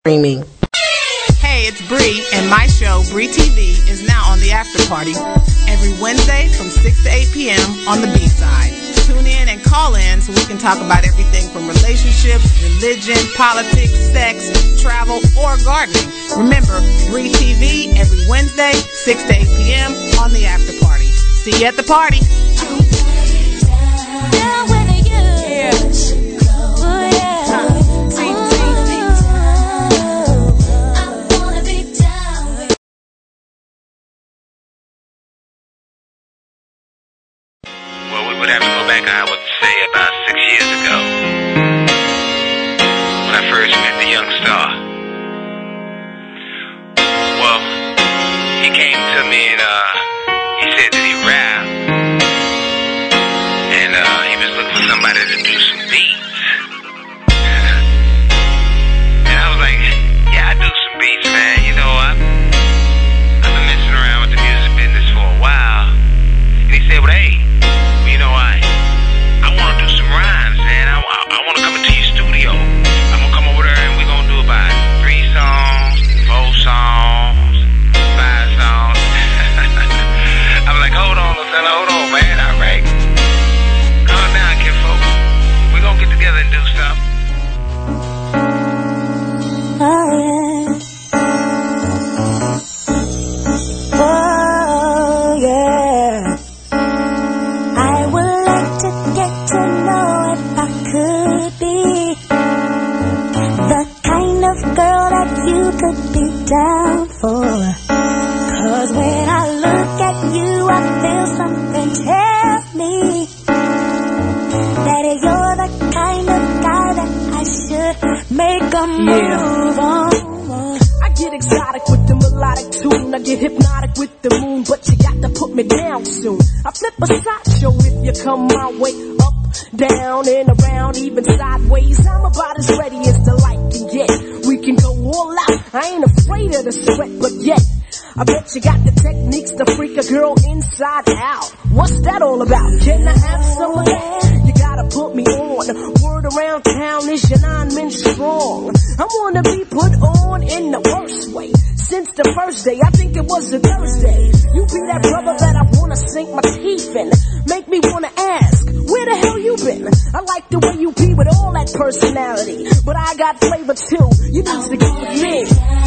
Streaming. Hey, it's Bree, and my show, Bree TV, is now on the after party every Wednesday from 6 to 8 p.m. on the B-side. Tune in and call in so we can talk about everything from relationships, religion, politics, sex, travel, or gardening. Remember, Bree TV every Wednesday, 6 to 8 p.m. on the after party. See you at the party. Well, we would have to go back, I would say, about 6 years ago, when I first met the young star. Well, he came to me and he said that he rapped, and he was looking for somebody to do some beats. And I was like, yeah, I do some beats, man. You know, I've been messing around with the music business for a while. And he said, well, hey, you know, I want to do some rhymes, man. I want to come into your studio. I'm going to come over there and we're going to do about 3 songs, 4 songs, 5 songs. I'm like, hold on, little fella, hold on, man. All right. Calm down, kid folk. We're going to get together and do something. Oh, yeah. Oh, yeah. I would like to get to know if I could be the kind of girl that you could be down for. 'Cause when I look at you, I feel something tells me that you're the kind of guy that I should make a move on. I get exotic with the melodic tune. I get hypnotic with the moon, but you got to put me down soon. I flip a sideshow if you come my way. Up, down, and around, even sideways. I'm about as ready as the light can get. We can go all out. I ain't afraid of the sweat, but yet I bet you got the techniques to freak a girl inside out. What's that all about? Can I have some of that? You gotta put me on. Word around town is your 9 men strong. I wanna be put on in the worst way. Since the first day, I think it was a Thursday. You be that brother that I wanna sink my teeth in. Make me wanna ask, where the hell you been? I like the way you be with all that personality, but I got flavor too. You need to get with me.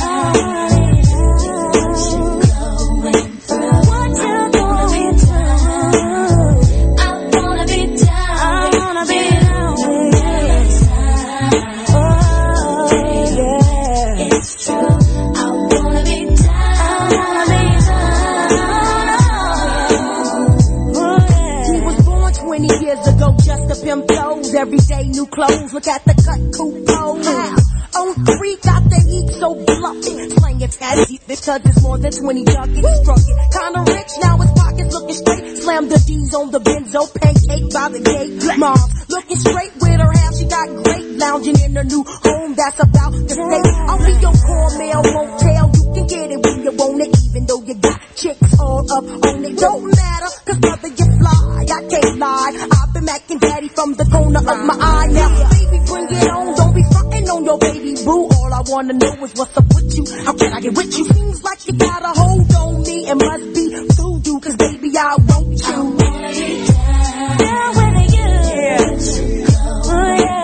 Just a pimp toes, everyday new clothes. Look at the cut, cool pose. On 3 got the heat so fluffy. Slang your tatty, because it's more than 20 ducats. Struck it, kinda rich, now his pockets looking straight. Slam the D's on the benzo, pancake by the gate. Mom's looking straight with her half, she got great. Lounging in her new home, that's about to stay. I'll be your cornmeal motel, you can get it when you want it. Even though you got chicks all up on it. Don't matter, 'cause brother you fly, I can't lie. I've been macking daddy from the corner of my eye. Now baby bring it on, don't be frontin' on your baby boo. All I wanna know is what's up with you. How can I get with you? Seems like you got a hold on me. It must be voodoo, 'cause baby I want you. I wanna be down with you. Yeah. Oh yeah.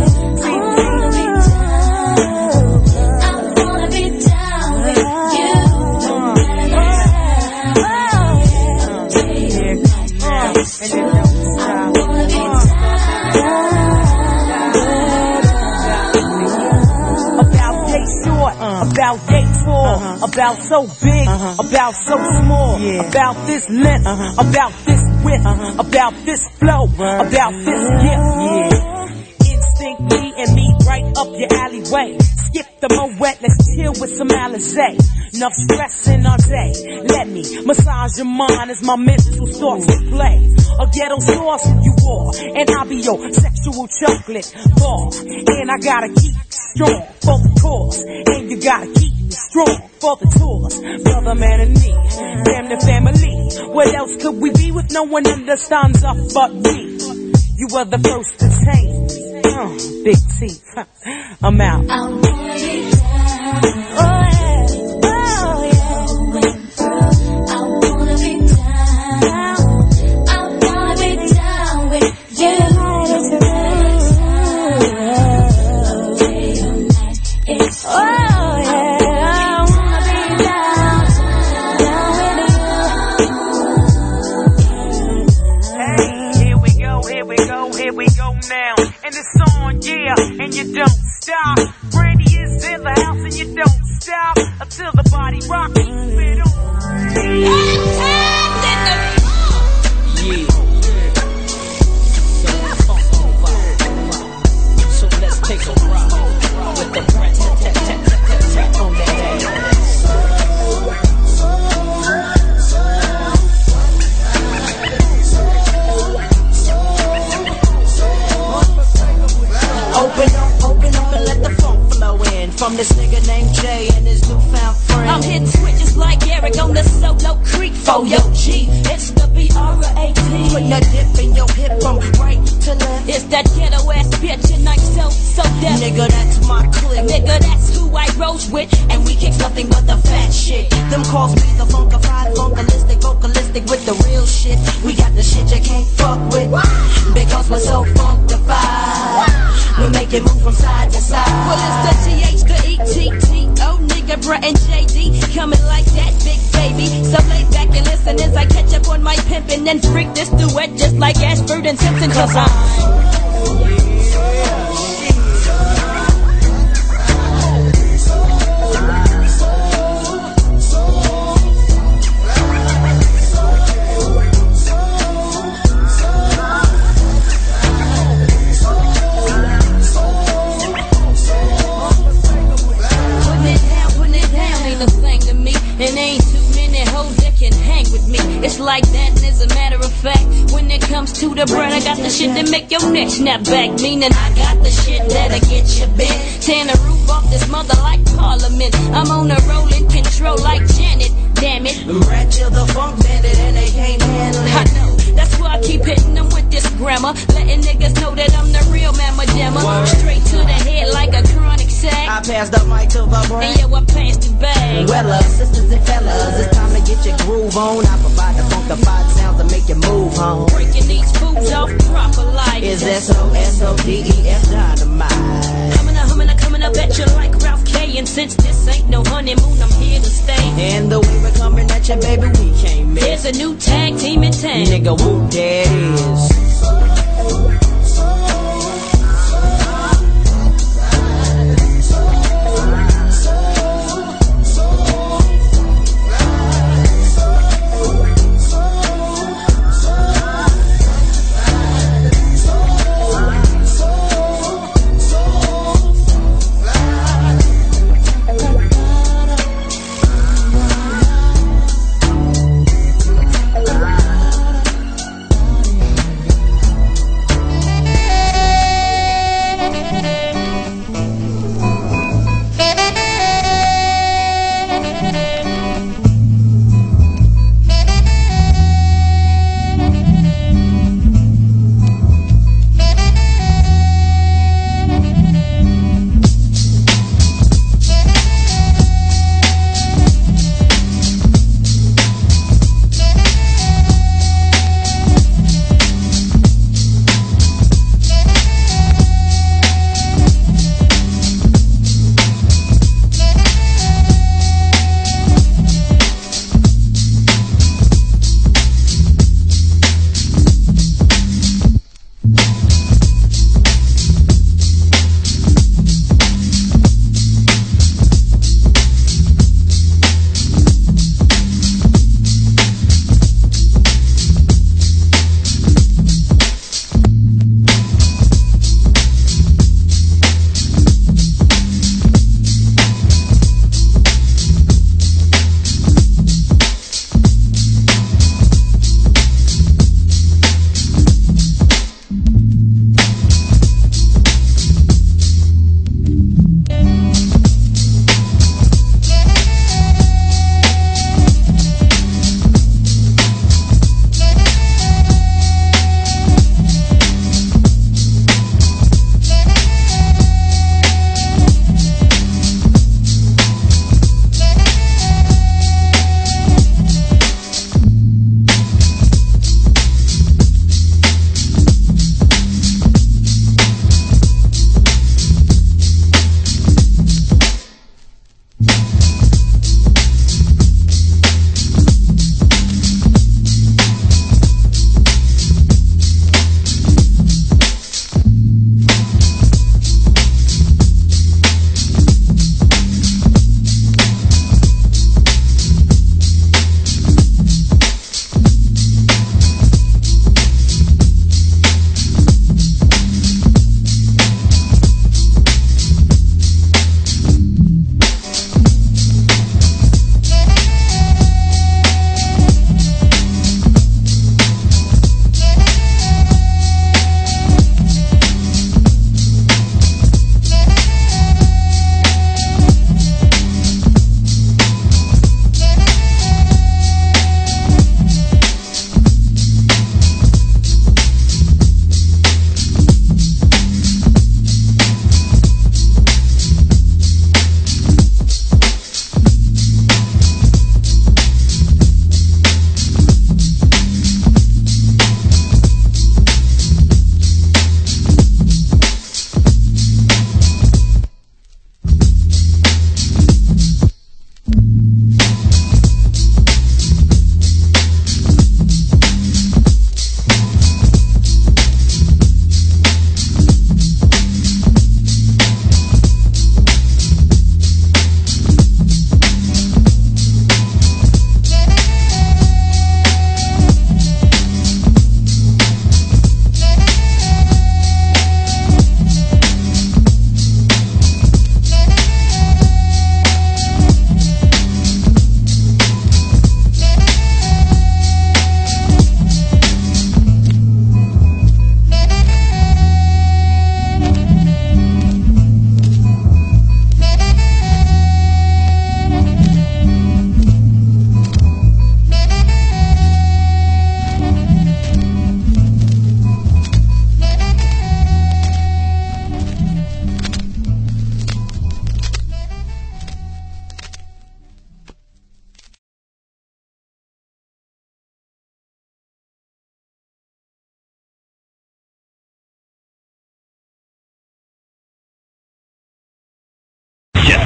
About day tall, about so big, about so small, about this length, about this width, about this flow, about this gift. Instinct me and me right up your alleyway. Skip the Moet, let's chill with some Alizé. Enough stressing all day. Let me massage your mind as my mental starts to play. A ghetto sauce you are, and I'll be your sexual chocolate bar. And I gotta keep strong for the cause, and you gotta keep strong for the tours. Brother, man, and me, damn the family. What else could we be with no one understands us but me? You were the first to change me. Big teeth, I'm out. rock, keep it on. Yeah. So let's take a ride with the breath on that ass. Open up and let the funk flow in from this nigga named Jay and his newfound friend. I'm hitting switches like Eric on the Solo Creek for your G. It's the B-R-A-T. Putting a dip in your hip from right to left. It's that ghetto ass bitch and I'm so deaf. Nigga, that's my clique. Nigga, that's who I rose with, and we kick nothing but the fat shit. Them calls me the funkified, funkalistic, vocalistic with the real shit. We got the shit you can't fuck with, because we're so funkified. We make it move from side to side. Well, it's the TH, the E-T-T-O, nigga, bruh, and JD coming like that, big baby. So lay back and listen as I catch up on my pimpin' and freak this duet just like Ashford and Simpson, cause I'm and ain't too many hoes that can hang with me. It's like that, and as a matter of fact, when it comes to the bread, I got the shit that make your neck snap back. Meaning I got the shit that'll get you bent. Tearing the roof off this mother like Parliament. I'm on a rolling control like Janet, damn it. Rat till the funk bandit and they can't handle it. I know, that's why I keep hitting them with this grammar, letting niggas know that I'm the real mamma jammer. Straight to the head like a chronic sack. I passed the mic to the brain. And yo, I passed it back. Well, sisters and fellas, it's time to get your groove on. I provide the funkified sounds to make you move home. Breaking these fools off proper life. Is S-O-S-O-D-E-F dynamite. Coming up at you like Ralph K. And since this ain't no honeymoon, I'm here to stay. And the way we're coming at you, baby, we can't miss. There's a new tag team in town. Nigga, whoop, there it is.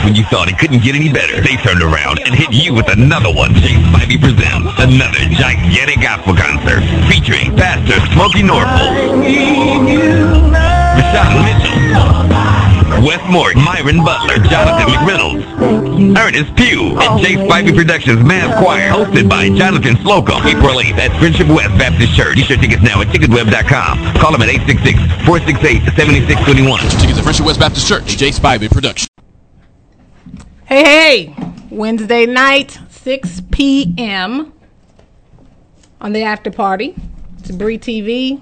when you thought it couldn't get any better, they turned around and hit you with another one. Jay Spivey presents another gigantic gospel concert featuring Pastor Smokey Norfolk, Rashawn Mitchell, Wes Moore, Myron Butler, Jonathan McReynolds, Ernest Pugh, and Jay Spivey Productions Mass Choir, hosted by Jonathan Slocum. April 8th at Friendship West Baptist Church. Get your tickets now at ticketweb.com. Call them at 866-468-7621. Tickets at Friendship West Baptist Church. Jay Spivey Production. Hey, Wednesday night, 6 p.m. on the after party. It's Bree TV.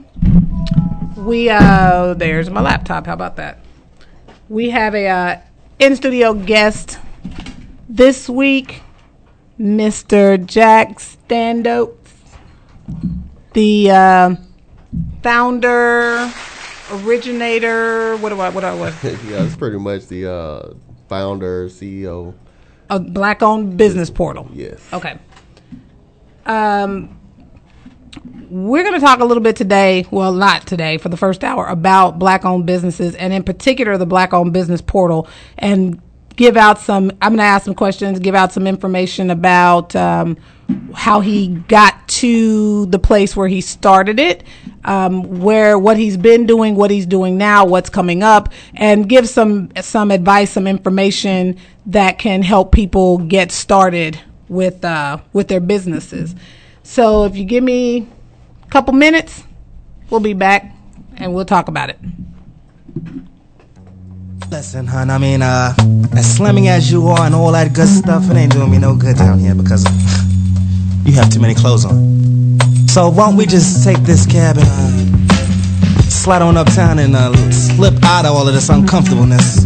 There's my laptop. How about that? We have a in-studio guest this week, Mr. Jack Standoaks, the founder, originator. What? Yeah, it's pretty much the founder, CEO of Black-owned business portal. Yes. Okay. We're going to talk a little bit today, well, not today, for the first hour, about Black-owned businesses, and in particular the Black-owned business portal, and give out some, I'm going to ask some questions, give out some information about how he got to the place where he started it, what he's been doing, what he's doing now, what's coming up, and give some advice, some information that can help people get started with their businesses. So if you give me a couple minutes, we'll be back and we'll talk about it. Listen, hon, I mean, as slamming as you are and all that good stuff, it ain't doing me no good down here because you have too many clothes on. So why don't we just take this cab and slide on uptown and slip out of all of this uncomfortableness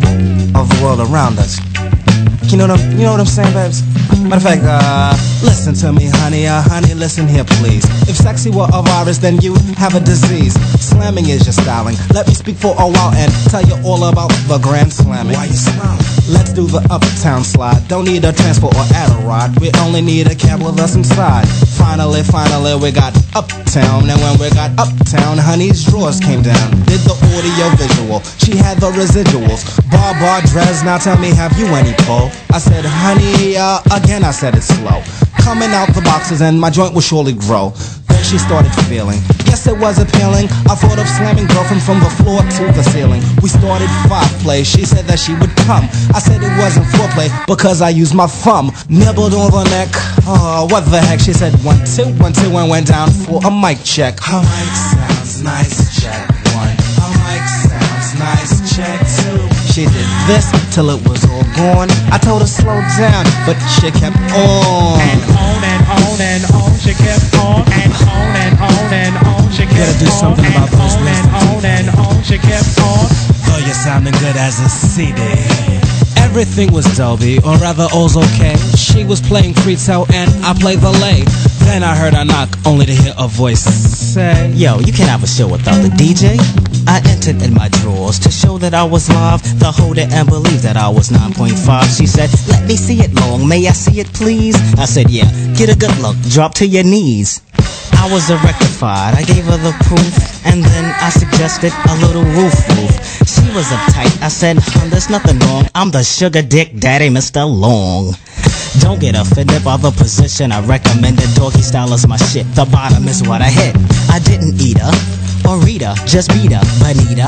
of the world around us. You know what I'm saying, babes? Matter of fact, listen to me, honey. Honey, listen here, please. If sexy were a virus, then you have a disease. Slamming is your styling. Let me speak for a while and tell you all about the grand slamming. Why you smiling? Let's do the uptown slide. Don't need a transport or add a ride. We only need a cab with us inside. Finally, we got uptown. And when we got uptown, honey's drawers came down. Did the audio visual. She had the residuals. Bar, Drez, now tell me, have you any pull? I said, honey, again I said it slow. Coming out the boxes and my joint will surely grow. Then she started feeling, yes it was appealing. I thought of slamming girlfriend from the floor to the ceiling. We started 5-play, she said that she would come. I said it wasn't foreplay because I used my thumb. Nibbled on the neck, oh what the heck. She said 1, 2, 1, 2 and went down for a mic check. Her mic sounds nice, check 1. Her mic sounds nice, check 2. She did this till it was all gone. I told her slow down, but she kept on. And on and on and on, she kept on. And on and on and on, she kept on. Gotta do something about this. And on and on, she kept on. Though you're sounding good as a CD. Everything was Dolby, or rather all's okay. She was playing Frito and I played the lay. Then I heard a knock, only to hear a voice say, yo, you can't have a show without the DJ. I entered in my drawers to show that I was live. The hoe didn't believe that I was 9.5. She said, let me see it long, may I see it please? I said, yeah, get a good look, drop to your knees. I was rectified, I gave her the proof, and then I suggested a little roof. She was uptight, I said, there's nothing wrong, I'm the sugar dick daddy, Mr. Long. Don't get offended by the position I recommended. Doggy style is my shit, the bottom is what I hit. I didn't eat her or read her, just beat her. Bonita.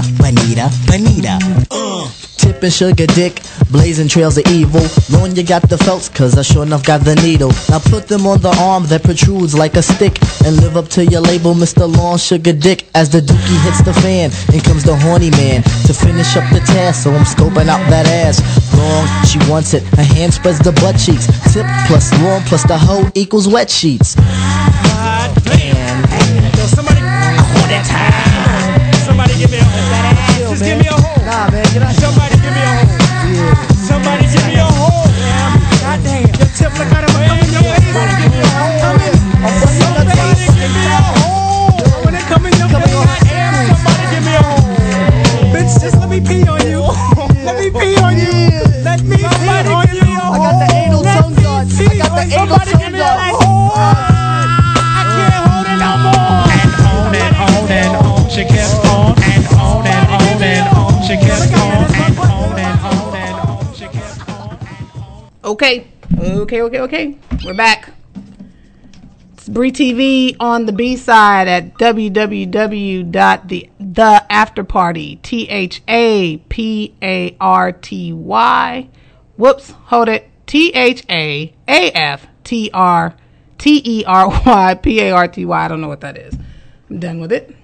Tipping sugar dick, blazing trails of evil. Lord, you got the felts, cause I sure enough got the needle. Now put them on the arm that protrudes like a stick, and live up to your label, Mr. Long Sugar Dick. As the dookie hits the fan, in comes the horny man to finish up the task, so I'm scoping out that ass. Long, she wants it, her hand spreads the butt cheeks. Tip plus long plus the hoe equals wet sheets. God damn. Yo, somebody, I want that time. Somebody give me a hoe. Just give me a hoe. Nah, man, get out. Somebody give me a hoe. Yeah. Somebody give me a hoe. God damn. Your tip look out of my head. Somebody give me a hoe. Somebody give me a hoe. When it come in your face, somebody give me a hoe. Bitch, just let me pee on you. Let me pee on you. Let me pee on you. I got the anal tongue guard. I got the anal tongue guard. I can't hold it no more. And on, she kept on. And on, she kept on. And on, she kept on. Okay. We're back. It's Bree TV on the B-side at www.theafterparty, THAPARTY. Whoops, hold it. THAAFTRTERYPARTY. I don't know what that is. I'm done with it.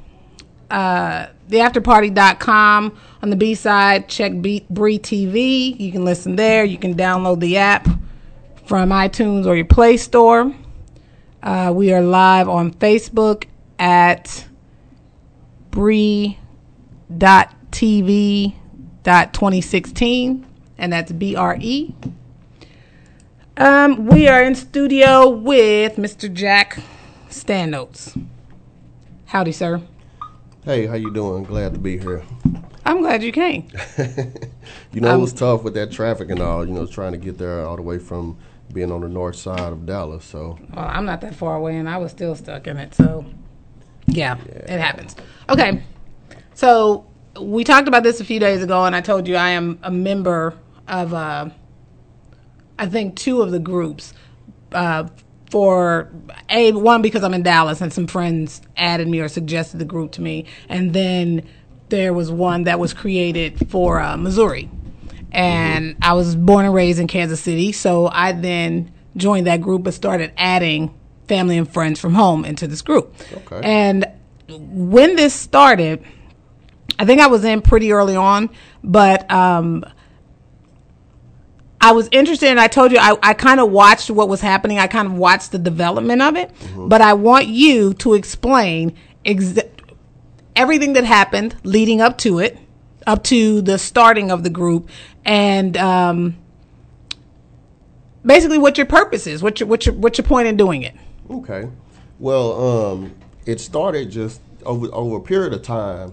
Theafterparty.com on the B-side. Check Bree TV. You can listen there. You can download the app from iTunes or your Play Store. We are live on Facebook at Bree.TV.2016, and that's BRE. We are in studio with Mr. Jack Stannotes. Howdy, sir. Hey, how you doing? Glad to be here. I'm glad you came. It was tough with that traffic and all, trying to get there all the way from being on the north side of Dallas. So well, I'm not that far away, and I was still stuck in it. So, yeah, it happens. Okay, so we talked about this a few days ago, and I told you I am a member of, I think, 2 of the groups. One, because I'm in Dallas, and some friends added me or suggested the group to me, and then there was one that was created for Missouri. And I was born and raised in Kansas City, so I then joined that group and started adding family and friends from home into this group. Okay. And when this started, I think I was in pretty early on, but I was interested, and I told you I kind of watched what was happening. I kind of watched the development of it, but I want you to explain everything that happened leading up to it, up to the starting of the group, and basically what your purpose is, what's your point in doing it. Okay. Well, it started just over a period of time.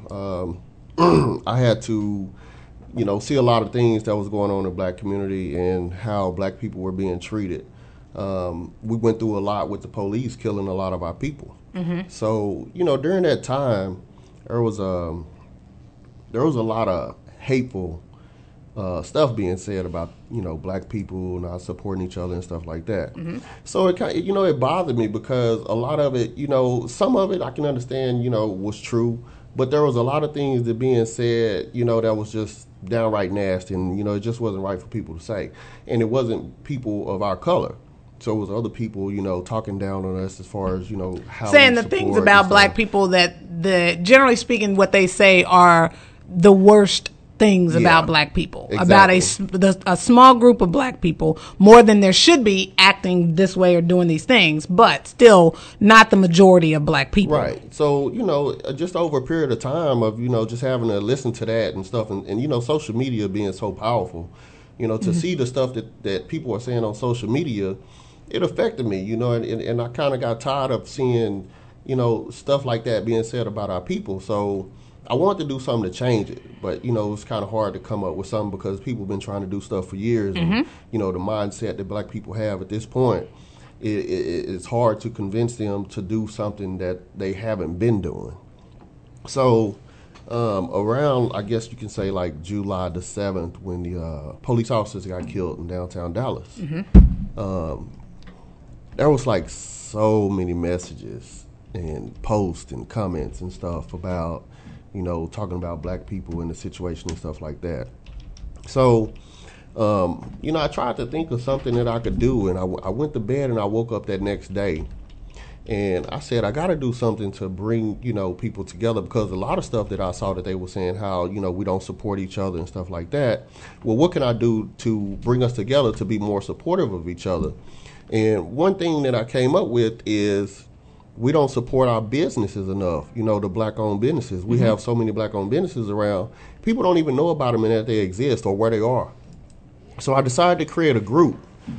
I had to, see a lot of things that was going on in the black community and how black people were being treated. We went through a lot with the police killing a lot of our people. Mm-hmm. So, during that time, there was a lot of hateful stuff being said about black people not supporting each other and stuff like that. Mm-hmm. So it it bothered me because a lot of it, some of it I can understand, was true, but there was a lot of things that being said, that was just downright nasty, and it just wasn't right for people to say, and it wasn't people of our color. So it was other people, talking down on us as far as, how saying the things about black people that generally speaking, what they say are the worst things about black people, exactly. About a small group of black people, more than there should be, acting this way or doing these things, but still not the majority of black people. Right. So, just over a period of time of, just having to listen to that and stuff, and social media being so powerful, to see the stuff that people are saying on social media, it affected me, and I kind of got tired of seeing, stuff like that being said about our people. So I wanted to do something to change it, but, it's kind of hard to come up with something because people have been trying to do stuff for years. Mm-hmm. And, the mindset that black people have at this point, it's hard to convince them to do something that they haven't been doing. So around, I guess you can say like July the 7th, when the police officers got killed in downtown Dallas, mm-hmm. There was like so many messages and posts and comments and stuff about, talking about black people in the situation and stuff like that. So, I tried to think of something that I could do, and I went to bed and I woke up that next day, and I said, I got to do something to bring, people together, because a lot of stuff that I saw that they were saying how, we don't support each other and stuff like that. Well, what can I do to bring us together to be more supportive of each other? And one thing that I came up with is we don't support our businesses enough, the black-owned businesses. We mm-hmm. have so many black-owned businesses around. People don't even know about them and that they exist or where they are. So I decided to create a group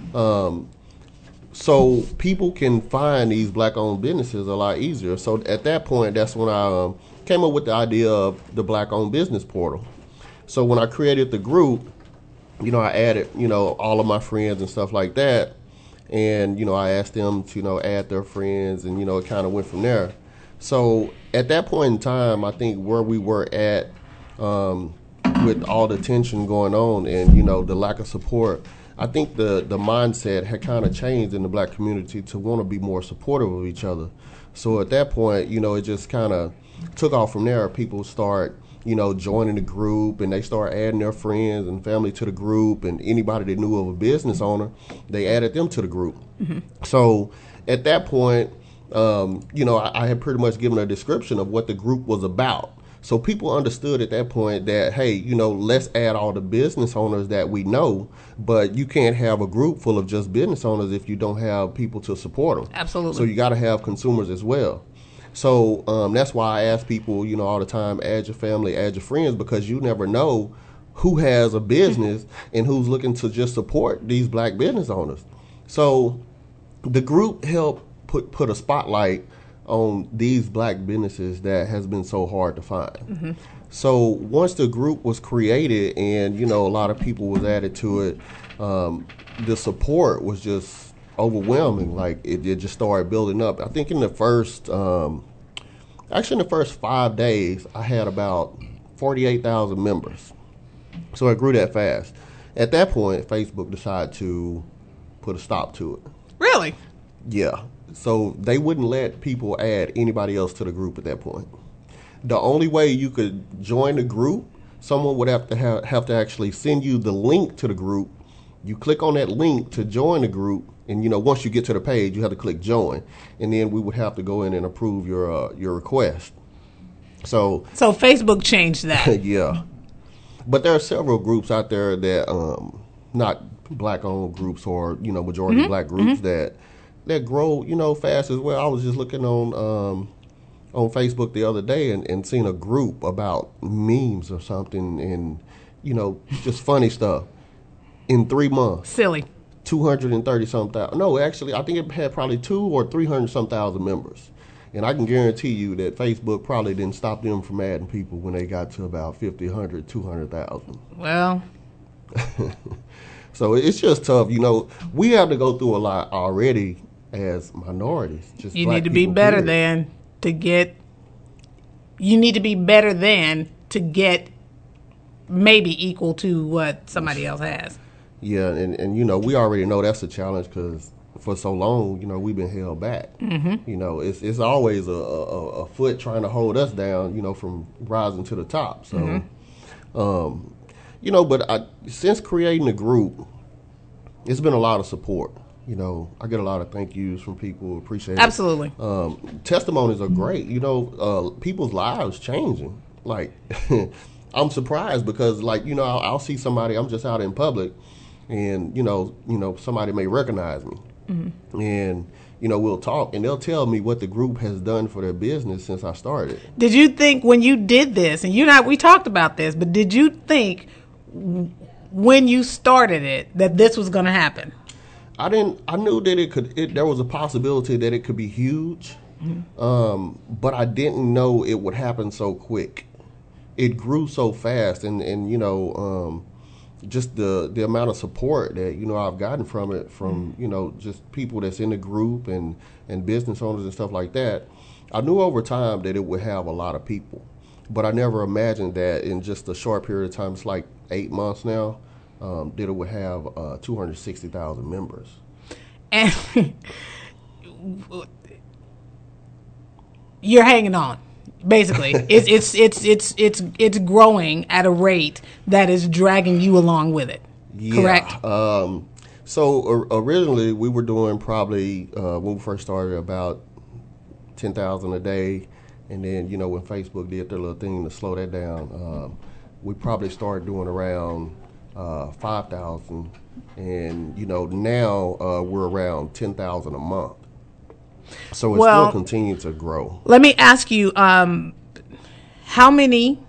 so people can find these black-owned businesses a lot easier. So at that point, that's when I came up with the idea of the Black-Owned Business Portal. So when I created the group, I added, all of my friends and stuff like that. And, I asked them to, add their friends, and, it kind of went from there. So at that point in time, I think where we were at with all the tension going on and, the lack of support, I think the mindset had kind of changed in the black community to want to be more supportive of each other. So at that point, it just kind of took off from there. People start, joining the group, and they start adding their friends and family to the group, and anybody that knew of a business owner, they added them to the group. Mm-hmm. So at that point, I had pretty much given a description of what the group was about. So people understood at that point that, hey, let's add all the business owners that we know, but you can't have a group full of just business owners if you don't have people to support them. Absolutely. So you got to have consumers as well. So that's why I ask people, all the time, add your family, add your friends, because you never know who has a business and who's looking to just support these black business owners. So the group helped put a spotlight on these black businesses that has been so hard to find. Mm-hmm. So once the group was created and, a lot of people was added to it, the support was just overwhelming. Like it just started building up. I think in the first 5 days, I had about 48,000 members. So it grew that fast. At that point, Facebook decided to put a stop to it. Really? Yeah. So they wouldn't let people add anybody else to the group at that point. The only way you could join the group, someone would have to actually send you the link to the group. You click on that link to join the group, and once you get to the page, you have to click join, and then we would have to go in and approve your request. So Facebook changed that. Yeah, but there are several groups out there that not black-owned groups or majority Mm-hmm. black groups that grow, fast as well. I was just looking on Facebook the other day and seen a group about memes or something and, just funny stuff. In 3 months. Silly. 230-something thousand. No, actually, I think it had probably 200,000 or 300-some thousand members. And I can guarantee you that Facebook probably didn't stop them from adding people when they got to about 50, 100, 200,000. Well. So it's just tough. We have to go through a lot already as minorities. Just you need to be better than to get. You need to be better than to get maybe equal to what somebody else has. Yeah, and we already know that's a challenge because for so long, we've been held back. Mm-hmm. It's always a foot trying to hold us down, from rising to the top. So, mm-hmm. But since creating the group, it's been a lot of support. I get a lot of thank yous from people. Appreciate it. Absolutely. Testimonies are great. People's lives changing. Like, I'm surprised because, I'll see somebody. I'm just out in public, and somebody may recognize me, mm-hmm. and we'll talk, and they'll tell me what the group has done for their business since I started. Did you think when you did this, and we talked about this, but did you think when you started it that this was going to happen? I didn't. I knew that there was a possibility that it could be huge, mm-hmm. But I didn't know it would happen so quick. It grew so fast, and just the amount of support that I've gotten from it, from just people that's in the group and business owners and stuff like that. I knew over time that it would have a lot of people, but I never imagined that in just a short period of time. It's like 8 months now. That it would have 260,000 members. And you're hanging on. Basically, it's growing at a rate that is dragging you along with it. Yeah. Correct. So originally we were doing probably when we first started about 10,000 a day, and then when Facebook did their little thing to slow that down, we probably started doing around 5,000, and now we're around 10,000 a month. So it's still continuing to grow. Let me ask you, how many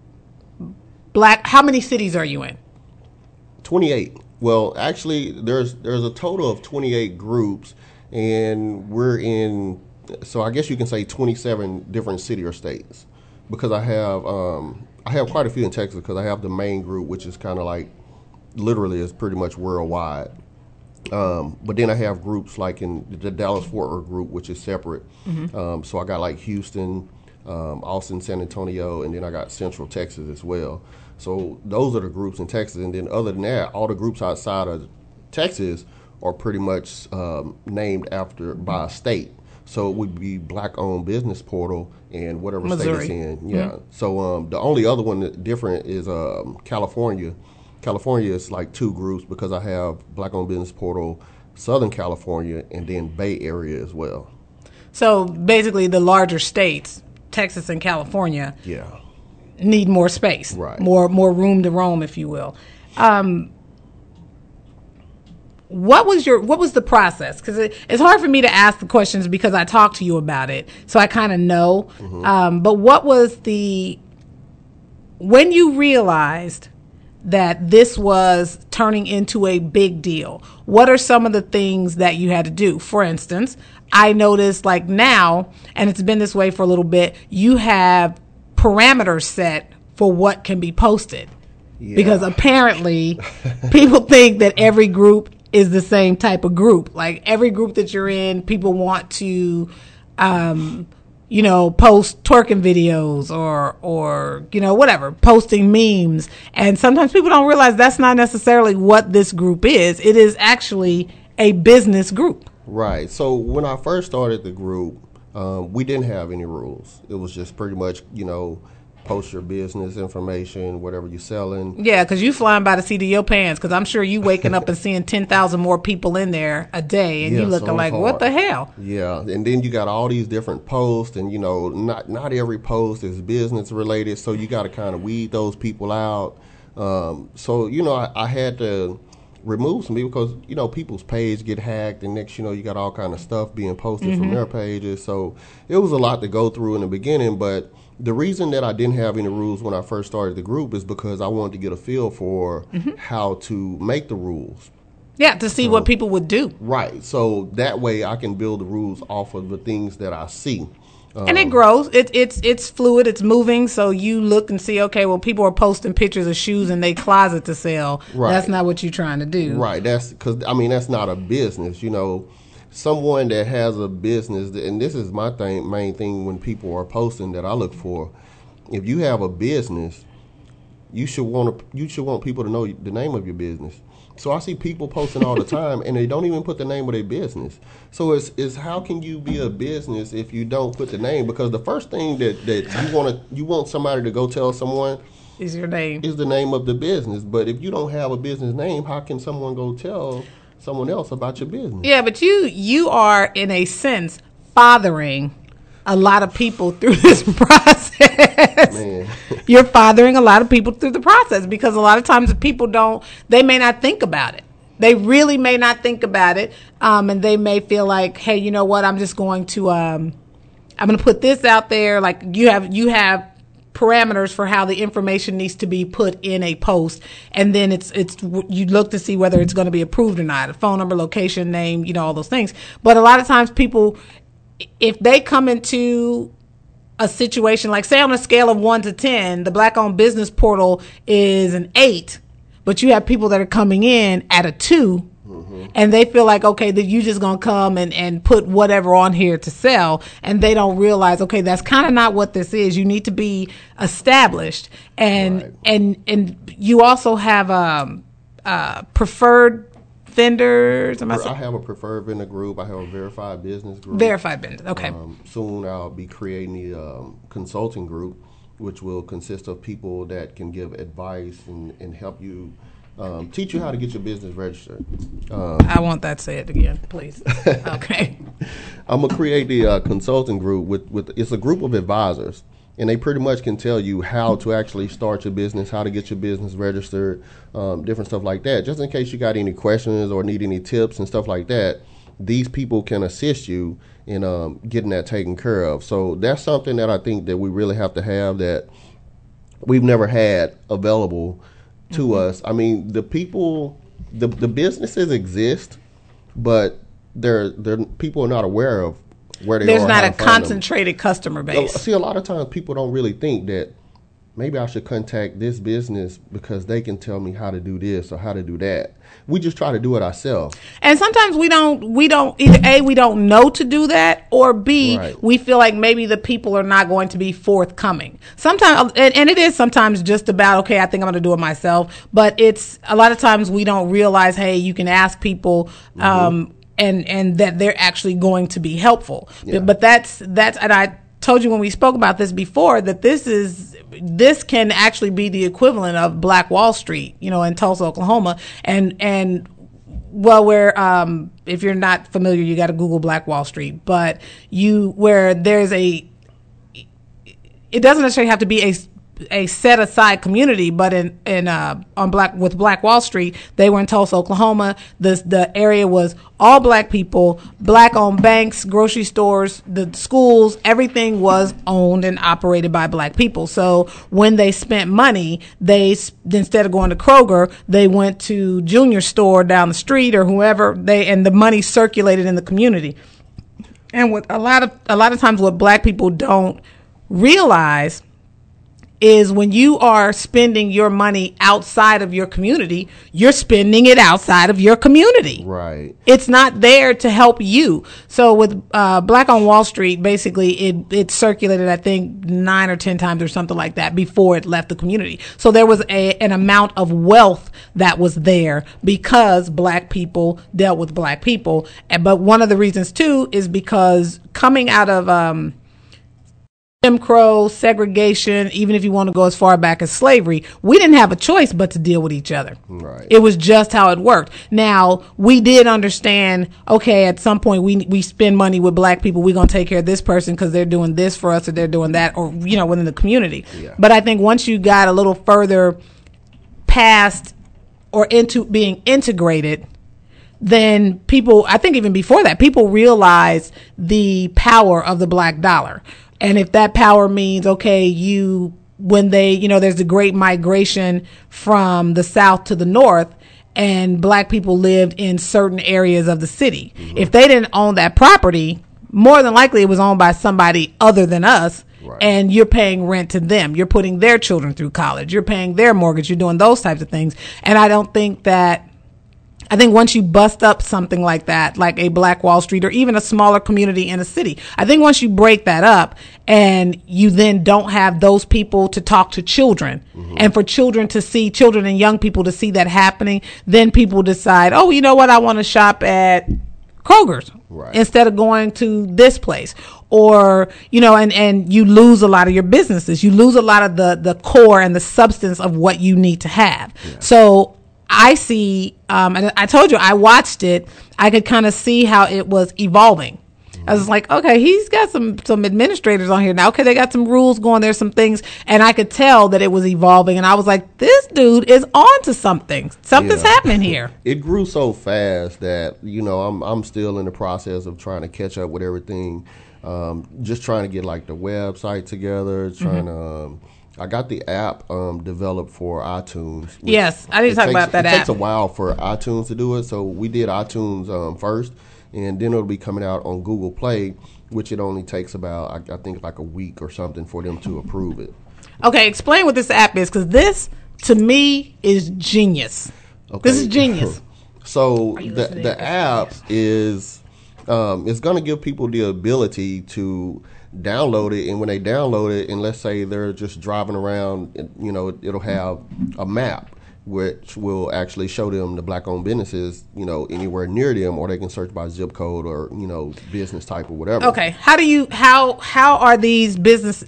cities are you in? 28. Well, actually, there's a total of 28 groups, and we're in. So I guess you can say 27 different city or states, because I have quite a few in Texas, because I have the main group, which is kind of like literally is pretty much worldwide. But then I have groups like in the Dallas-Fort Worth group, which is separate. Mm-hmm. So I got like Houston, Austin, San Antonio, and then I got Central Texas as well. So those are the groups in Texas. And then other than that, all the groups outside of Texas are pretty much named after by a state. So it would be Black-owned business portal and whatever Missouri. state it's in. Yeah. So the only other one that's different is California. California is like two groups because I have Black-owned business portal Southern California and then Bay Area as well. So basically the larger states, Texas and California, Yeah. need more space, Right. more room to roam, if you will. What was the process? Because it's hard for me to ask the questions because I talked to you about it, so I kind of know. But what was when you realized that this was turning into a big deal? What are some of the things that you had to do? For instance, I noticed like now, and it's been this way for a little bit, you have parameters set for what can be posted. Yeah. Because apparently people think that every group is the same type of group. Like every group that you're in, people want to, post twerking videos or, whatever, posting memes. And sometimes people don't realize that's not necessarily what this group is. It is actually a business group. Right. So when I first started the group, we didn't have any rules. It was just pretty much, post your business information, whatever you're selling. Yeah, because you flying by the seat of your pants, because I'm sure you waking up and seeing 10,000 more people in there a day, and you looking so like, hard. what the hell? Yeah, and then you got all these different posts, and not every post is business related, so you got to kind of weed those people out. I had to remove some people because people's page get hacked, and next you got all kind of stuff being posted from their pages. So it was a lot to go through in the beginning, but the reason that I didn't have any rules when I first started the group is because I wanted to get a feel for how to make the rules. Yeah, to see what people would do. Right. So that way I can build the rules off of the things that I see. And it grows. It's fluid. It's moving. So you look and see, okay, well, people are posting pictures of shoes in their closet to sell. Right. That's not what you're trying to do. Right. That's because, that's not a business. Someone that has a business, and this is my main thing when people are posting that I look for. If you have a business, you should want people to know the name of your business. So I see people posting all the time, and they don't even put the name of their business. So it's how can you be a business if you don't put the name? Because the first thing that you want somebody to go tell someone is your name, is the name of the business. But if you don't have a business name, how can someone go tell someone else about your business? Yeah, but you are in a sense fathering a lot of people through this process. Man. You're fathering a lot of people through the process because a lot of times people they may not think about it. They really may not think about it. And they may feel like, hey, you know what? I'm just going to, I'm going to put this out there. Like you have parameters for how the information needs to be put in a post, and then it's you look to see whether it's going to be approved or not. A phone number, location, name, all those things. But a lot of times people, if they come into a situation, like say on a scale of 1 to 10, the Black-owned business portal is an 8, but you have people that are coming in at a 2, and they feel like, okay, that you just going to come and put whatever on here to sell, and they don't realize, okay, that's kind of not what this is. You need to be established, and you also have preferred vendors. I have a preferred vendor group. I have a verified business group. Verified vendors, okay. Soon I'll be creating the consulting group, which will consist of people that can give advice and help you, teach you how to get your business registered. I want that said again, please. Okay. I'm going to create the consulting group with it's a group of advisors. And they pretty much can tell you how to actually start your business, how to get your business registered, different stuff like that. Just in case you got any questions or need any tips and stuff like that, these people can assist you in getting that taken care of. So that's something that I think that we really have to have that we've never had available to us. I mean, the people, the businesses exist, but they're people are not aware of where they There's are. not a concentrated customer base. See, a lot of times people don't really think that maybe I should contact this business because they can tell me how to do this or how to do that. We just try to do it ourselves. And sometimes we don't either A, we don't know to do that, or B, we feel like maybe the people are not going to be forthcoming. Sometimes, and it is sometimes just about, okay, I think I'm going to do it myself, but it's a lot of times we don't realize, hey, you can ask people, and that they're actually going to be helpful. Yeah. But that's, and I told you when we spoke about this before that this can actually be the equivalent of Black Wall Street, in Tulsa, Oklahoma, and well, where if you're not familiar, you got to Google Black Wall Street, but where there's it doesn't necessarily have to be a set aside community, but with Black Wall Street, they were in Tulsa, Oklahoma. The area was all black people, black owned banks, grocery stores, the schools, everything was owned and operated by black people. So when they spent money, instead of going to Kroger, they went to Junior store down the street or whoever and the money circulated in the community. And what a lot of times what black people don't realize is when you are spending your money outside of your community, you're spending it outside of your community. Right. It's not there to help you. So with Black on Wall Street, basically it circulated, I think, 9 or 10 times or something like that before it left the community. So there was an amount of wealth that was there because black people dealt with black people. But one of the reasons, too, is because coming out of Jim Crow, segregation, even if you want to go as far back as slavery, we didn't have a choice but to deal with each other. Right. It was just how it worked. Now, we did understand, okay, at some point we spend money with black people, we're going to take care of this person because they're doing this for us or they're doing that, or, within the community. Yeah. But I think once you got a little further past or into being integrated, then people, I think even before that, people realized the power of the black dollar. And if that power means, okay, when there's the great migration from the south to the north and black people lived in certain areas of the city. Mm-hmm. If they didn't own that property, more than likely it was owned by somebody other than us. Right. And you're paying rent to them. You're putting their children through college. You're paying their mortgage. You're doing those types of things. And I think once you bust up something like that, like a Black Wall Street or even a smaller community in a city, I think once you break that up and you then don't have those people to talk to children, mm-hmm. and for children and young people to see that happening, then people decide, oh, you know what, I want to shop at Kroger's instead of going to this place. Or, and you lose a lot of your businesses. You lose a lot of the core and the substance of what you need to have. Yeah. So I see, and I told you, I watched it. I could kind of see how it was evolving. I was like, okay, he's got some administrators on here now. Okay, they got some rules going. There's some things, and I could tell that it was evolving. And I was like, this dude is on to something. Something's happening here. It grew so fast that I'm still in the process of trying to catch up with everything. Just trying to get like the website together. Trying to. I got the app developed for iTunes. Yes, I need to talk about that app. It takes a while for iTunes to do it, so we did iTunes first, and then it'll be coming out on Google Play, which it only takes about, I think, like a week or something for them to approve it. Okay, explain what this app is, because this, to me, is genius. Okay. This is genius. So the app is it's going to give people the ability to download it, and when they download it, and let's say they're just driving around, it'll have a map which will actually show them the black-owned businesses, anywhere near them, or they can search by zip code or business type or whatever. Okay, how are these business?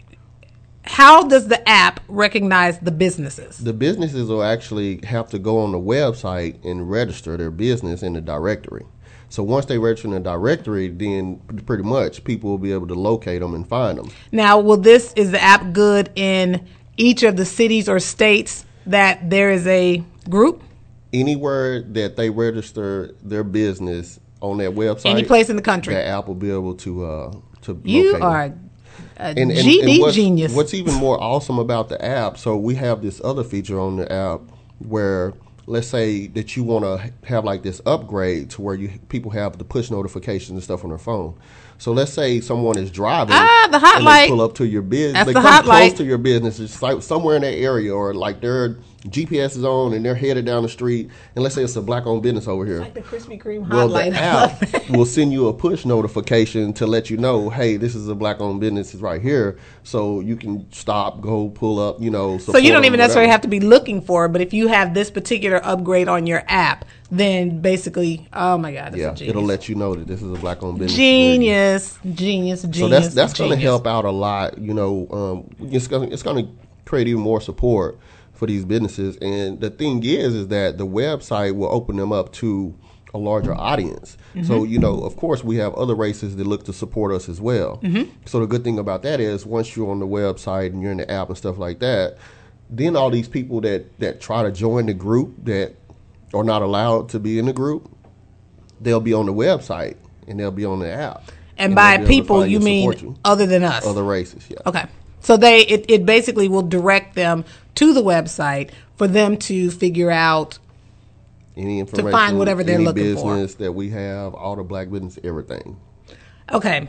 How does the app recognize the businesses? The businesses will actually have to go on the website and register their business in the directory. So once they register in the directory, then pretty much people will be able to locate them and find them. Now, is the app good in each of the cities or states that there is a group? Anywhere that they register their business on that website. Any place in the country. The app will be able to locate you are a GD genius. What's even more awesome about the app, so we have this other feature on the app where let's say that you want to have like this upgrade to where people have the push notifications and stuff on their phone. So let's say someone is driving, the hot and light. they pull up to your business. That's They the come hot close light. to your business. It's like somewhere in that area, or like their GPS is on and they're headed down the street. And let's say it's a black-owned business over here. Like the Krispy Kreme hot Well, light. the app will send you a push notification to let you know, hey, this is a black-owned business. It's right here. So you can stop, go, pull up, So you don't even necessarily have to be looking for it, but if you have this particular upgrade on your app, then basically, oh my God, Yeah, it'll let you know that this is a black-owned business. Genius. So that's going to help out a lot. It's going to create even more support for these businesses. And the thing is that the website will open them up to a larger audience. So, of course, we have other races that look to support us as well. So the good thing about that is once you're on the website and you're in the app and stuff like that, then all these people that try to join the group that are not allowed to be in the group, they'll be on the website and they'll be on the app. And by people, you mean other than us? Other races, yeah. Okay. So it basically will direct them to the website for them to figure out any information, to find whatever they're looking for. Any business that we have, all the black business, everything. Okay.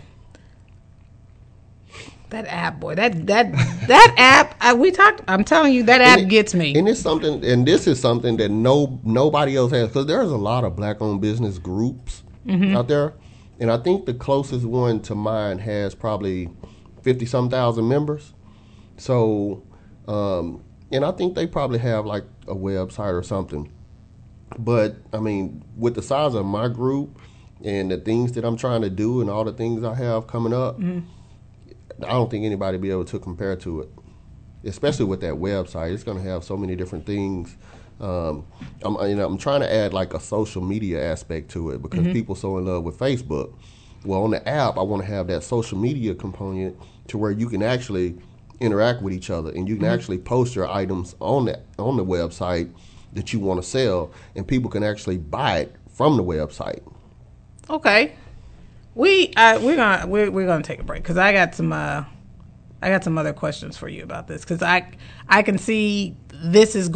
That app, boy, that app. I'm telling you, that app gets me. And it's something, and this is something that nobody else has, because there's a lot of black-owned business groups out there, and I think the closest one to mine has probably 50-some thousand members. So, and I think they probably have like a website or something. But I mean, with the size of my group and the things that I'm trying to do and all the things I have coming up, I don't think anybody will be able to compare to it. Especially with that website, it's going to have so many different things. I'm trying to add like a social media aspect to it because people are so in love with Facebook. Well, on the app, I want to have that social media component to where you can actually interact with each other and you can actually post your items on the website that you want to sell, and people can actually buy it from the website. Okay, we're gonna take a break because I got some other questions for you about this because I can see this is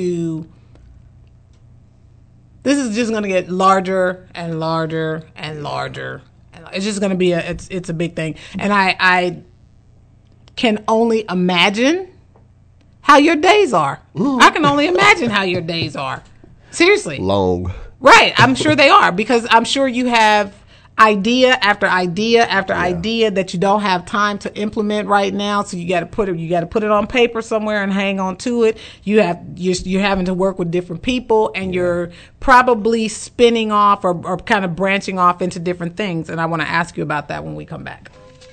just going to get larger and larger and larger. It's just going to be it's a big thing, and I can only imagine how your days are. I can only imagine how your days are. Seriously. Long. Right. I'm sure they are because I'm sure you have idea after idea after idea that you don't have time to implement right now. So you got to put it on paper somewhere and hang on to it. You're having to work with different people and you're probably spinning off or kind of branching off into different things. And I want to ask you about that when we come back.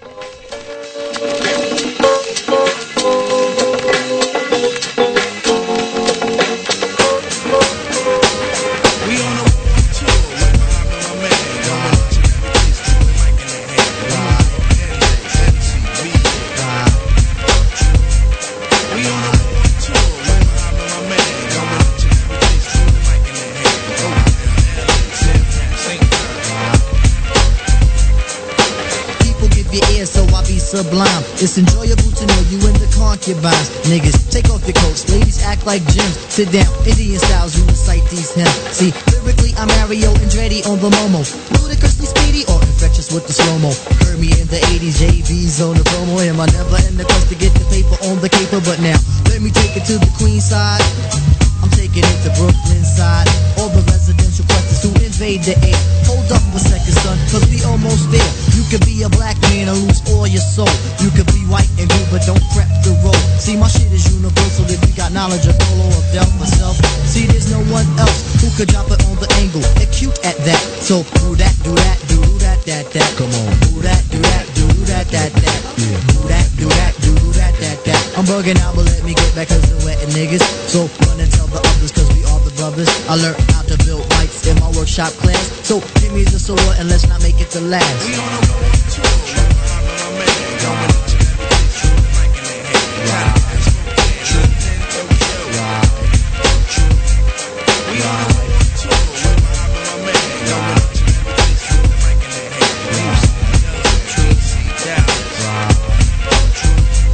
Sublime. It's enjoyable to know you in the concubines. Niggas, take off your coats. Ladies act like gems. Sit down, Indian styles, you recite these hymns. See, lyrically, I'm Mario Andretti on the Momo. Ludicrously speedy or infectious with the slow-mo. Heard me in the 80s, JV's on the promo. Am I never in the quest to get the paper on the caper? But now, let me take it to the Queen side. I'm taking it to Brooklyn side. All the residential questions to invade the air. Hold up a second, son, cause we almost there. You could be a black man and lose all your soul. You could be white and good, but don't prep the road. See, my shit is universal. If you got knowledge of Polo or Del myself, see, there's no one else who could drop it on the angle. Acute at that. So do that, do that, do that, that. Come on. Do that, do that, do that, that. Yeah. Do that, do that, do that, that. I'm bugging out, but let me get back cause they're wetting niggas. So run and tell the others cause we are the brothers. I learned how to build bikes in my workshop class. So give me the sword and let's not make it the last. We on a road tour.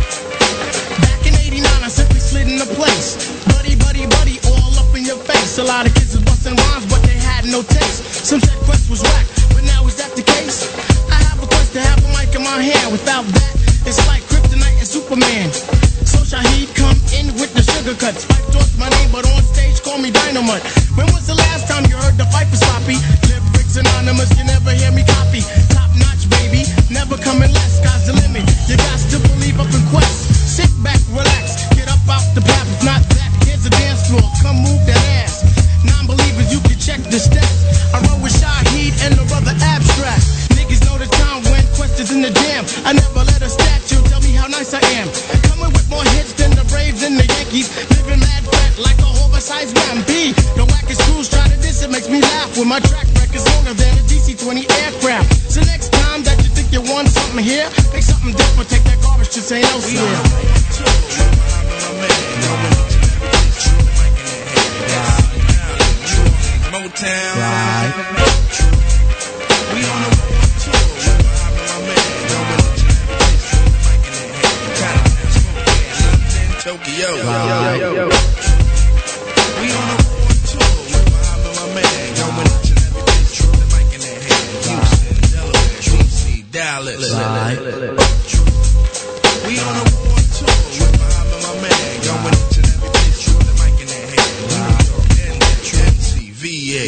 Till Some said Quest was whack, but now is that the case? I have a quest to have a mic in my hand. Without that, it's like Kryptonite and Superman. So Shaheed come in with the sugar cuts. Pipe toss my name, but on stage call me Dynamite. When was the last time you heard the fight for sloppy? Lyrics anonymous, you never hear me copy. Top notch, baby, never coming less. Sky's the limit. You got to believe up in Quest. Sit back, relax, get up off the path. If not that, here's a dance floor. Come move that ass. Non-believers, you can check the stats. I roll with Shaheed and the brother Abstract. Niggas know the time when Quest is in the jam. I never let a statue tell me how nice I am. Coming with more hits than the Braves and the Yankees. Living mad fat like a oversized Bambi. The wackest crews try to diss, it makes me laugh. When my track record's longer than a DC-20 aircraft. So next time that you think you want something here, make something different, take that garbage to St. Elsewhere. Motown. Right. We on the world tour. Tokyo. Right. We on the world tour with Muhammad, my man. Going each and every place, throw the mic in their hand. Houston, Delaware, DC, Dallas. Right. We on the world tour with Muhammad, my man. Going each and every place, throw the mic in their hand. New York, NC, VA.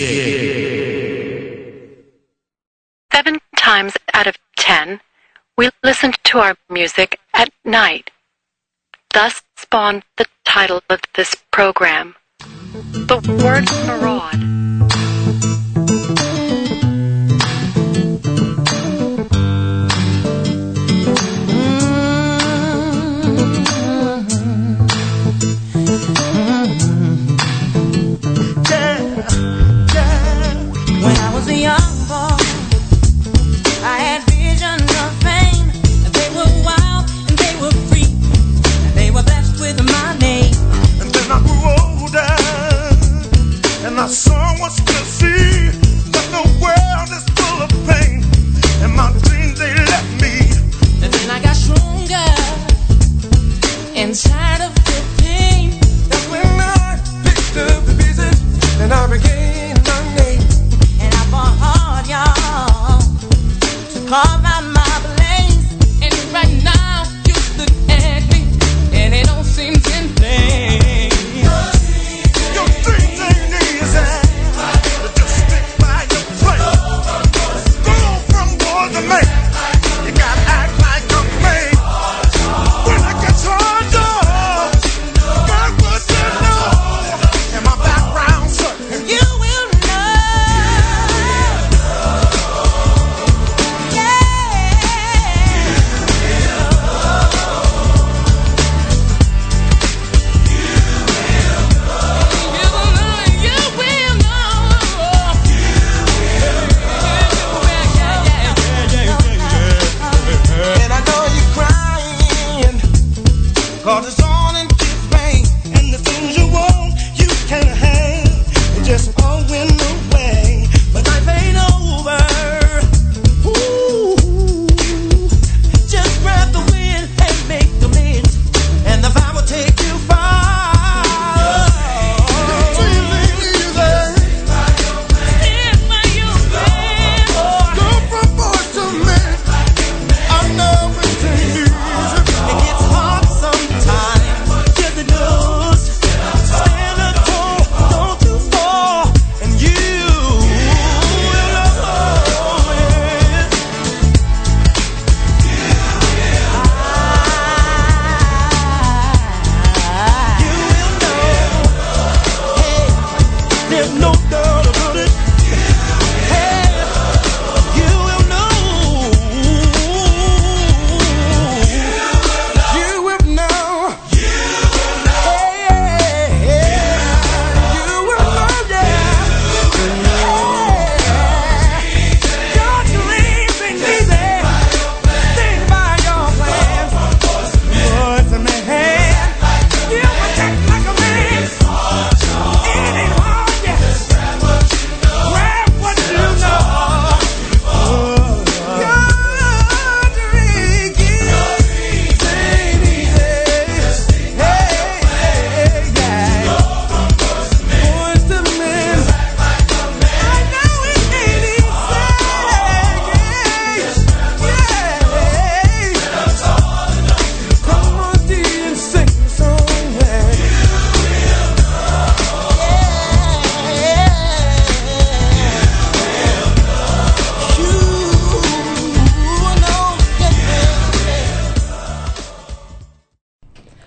7 times out of 10, we listened to our music at night. Thus spawned the title of this program, The Word Maraud. When I was a young boy, I had visions of fame. They were wild and they were free. And they were blessed with my name. And then I grew older and I saw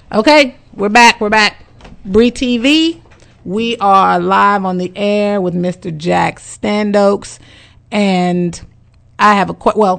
Okay, we're back. Bree TV. We are live on the air with Mr. Jack Standokes, and I have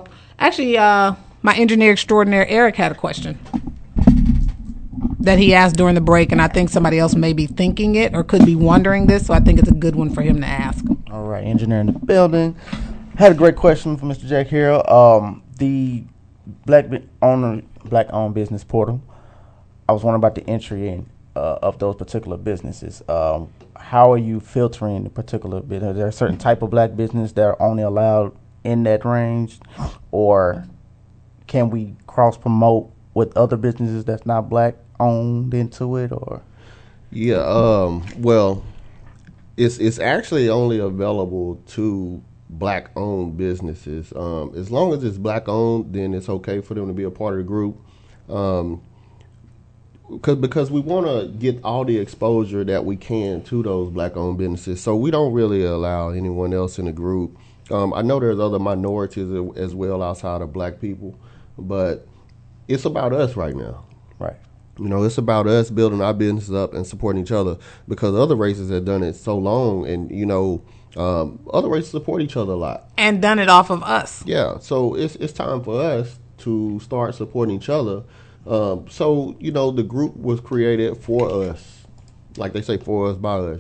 my engineer extraordinaire Eric had a question that he asked during the break, and I think somebody else may be thinking it or could be wondering this, so I think it's a good one for him to ask. All right, engineer in the building. Had a great question for Mr. Jack here. The black-owned business portal. I was wondering about the entry in of those particular businesses. How are you filtering the particular business? Are there a certain type of black business that are only allowed in that range, or can we cross-promote with other businesses that's not black-owned into it? Or well, it's actually only available to black-owned businesses. As long as it's black-owned, then it's okay for them to be a part of the group. Because we want to get all the exposure that we can to those black-owned businesses, so we don't really allow anyone else in the group. I know there's other minorities as well outside of black people, but it's about us right now. Right. It's about us building our business up and supporting each other, because other races have done it so long, and other races support each other a lot and done it off of us. Yeah, so it's time for us to start supporting each other. So the group was created for us, like they say, for us by us.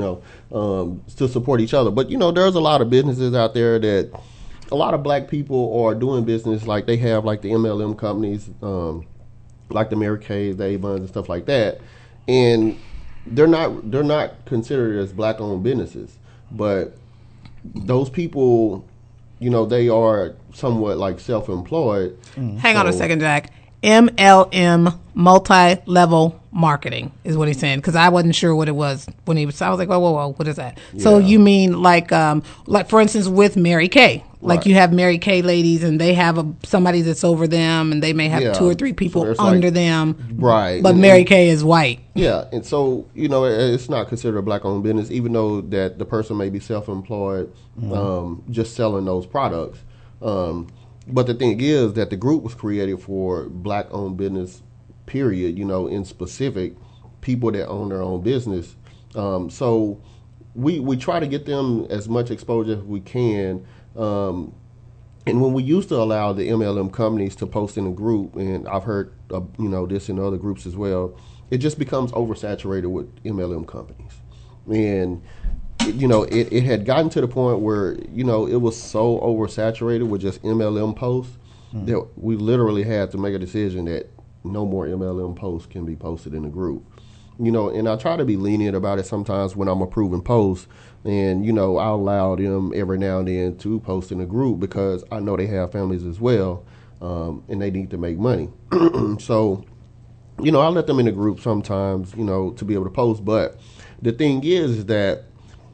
To support each other. But there's a lot of businesses out there that a lot of black people are doing business, like they have like the MLM companies, like the Mary Kay's, the Avons, and stuff like that, and they're not considered as black-owned businesses, but those people, they are somewhat like self-employed. Hang on a second, Jack. MLM, multi-level marketing, is what he's saying, because I wasn't sure what it was when he was. I was like, whoa, what is that? Yeah. So you mean like for instance with Mary Kay, like right. You have Mary Kay ladies, and they have somebody that's over them, and they may have 2 or 3 people under them, right? But Mary Kay is white. Yeah, and so it's not considered a black-owned business, even though that the person may be self-employed, just selling those products. But the thing is that the group was created for black-owned business, period, in specific, people that own their own business. So we try to get them as much exposure as we can. And when we used to allow the MLM companies to post in a group, and I've heard, this in other groups as well, it just becomes oversaturated with MLM companies. And it had gotten to the point where, it was so oversaturated with just MLM posts that we literally had to make a decision that no more MLM posts can be posted in the group. And I try to be lenient about it sometimes when I'm approving posts, and, I'll allow them every now and then to post in the group because I know they have families as well, and they need to make money. So, I let them in the group sometimes, to be able to post. But the thing is that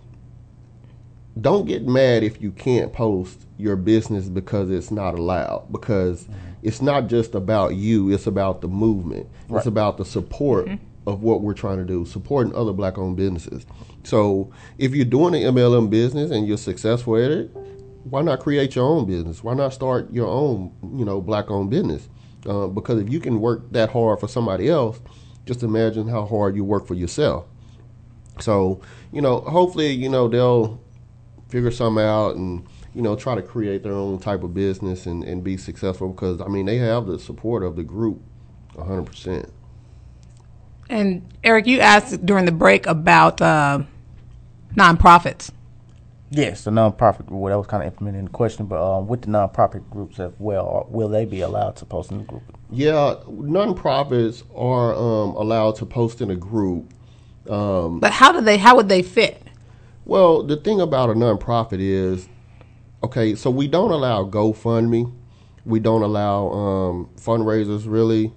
don't get mad if you can't post your business because it's not allowed, because it's not just about you, it's about the movement. Right. It's about the support of what we're trying to do, supporting other black-owned businesses. So if you're doing an MLM business and you're successful at it, why not create your own business? Why not start your own, black-owned business? Because if you can work that hard for somebody else, just imagine how hard you work for yourself. So, hopefully, they'll figure something out and, try to create their own type of business and be successful, because, they have the support of the group 100%. And, Eric, you asked during the break about nonprofits. Yes, the nonprofit, that was kind of implemented in the question, but with the nonprofit groups as well, will they be allowed to post in the group? Yeah, nonprofits are allowed to post in a group. But how would they fit? Well, the thing about a nonprofit is, okay, so we don't allow GoFundMe. We don't allow fundraisers, really,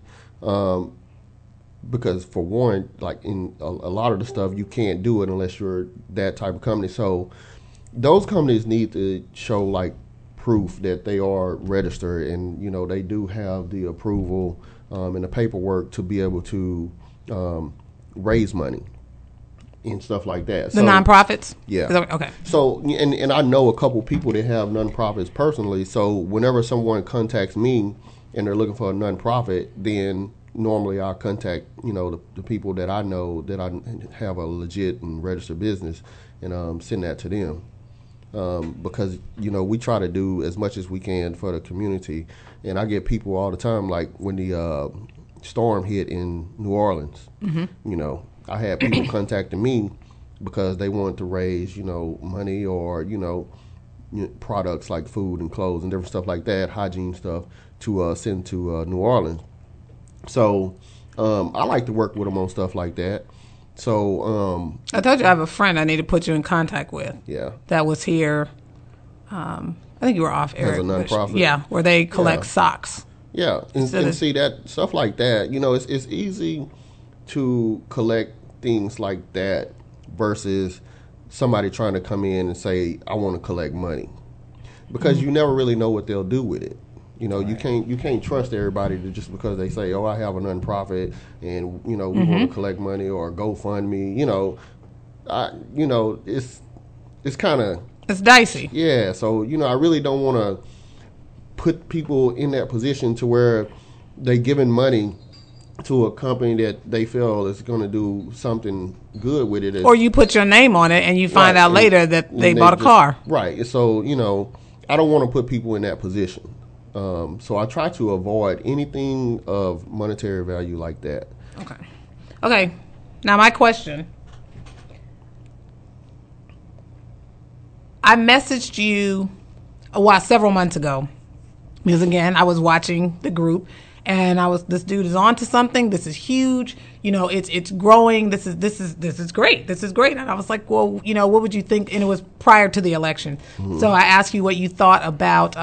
because for one, like in a lot of the stuff, you can't do it unless you're that type of company. So those companies need to show like proof that they are registered and, they do have the approval and the paperwork to be able to raise money and stuff like that. The nonprofits? Yeah. Okay. So, and I know a couple people that have nonprofits personally. So whenever someone contacts me and they're looking for a nonprofit, then normally I contact, the people that I know that I have a legit and registered business, and send that to them. Because, we try to do as much as we can for the community. And I get people all the time, like when the storm hit in New Orleans, I had people contacting me because they wanted to raise, money or, products like food and clothes and different stuff like that, hygiene stuff, to send to New Orleans. So I like to work with them on stuff like that. So I told you I have a friend I need to put you in contact with. Yeah. That was here. I think you were off air. As a nonprofit. Yeah, where they collect socks. Yeah, and see that stuff like that. It's easy to collect things like that versus somebody trying to come in and say, I want to collect money, because you never really know what they'll do with it. You can't trust everybody to just because they say, oh, I have a nonprofit and we want to collect money or GoFundMe. It's kind of, it's dicey. Yeah, so I really don't want to put people in that position to where they giving money to a company that they feel is going to do something good with it. Or you put your name on it and you find out later that they bought a car. Right. So, I don't want to put people in that position. So I try to avoid anything of monetary value like that. Okay. Now my question. I messaged you several months ago, because again, I was watching the group and this dude is on to something. This is huge. It's growing. This is great. This is great. And I was like, well, what would you think? And it was prior to the election. Mm-hmm. So I asked you what you thought about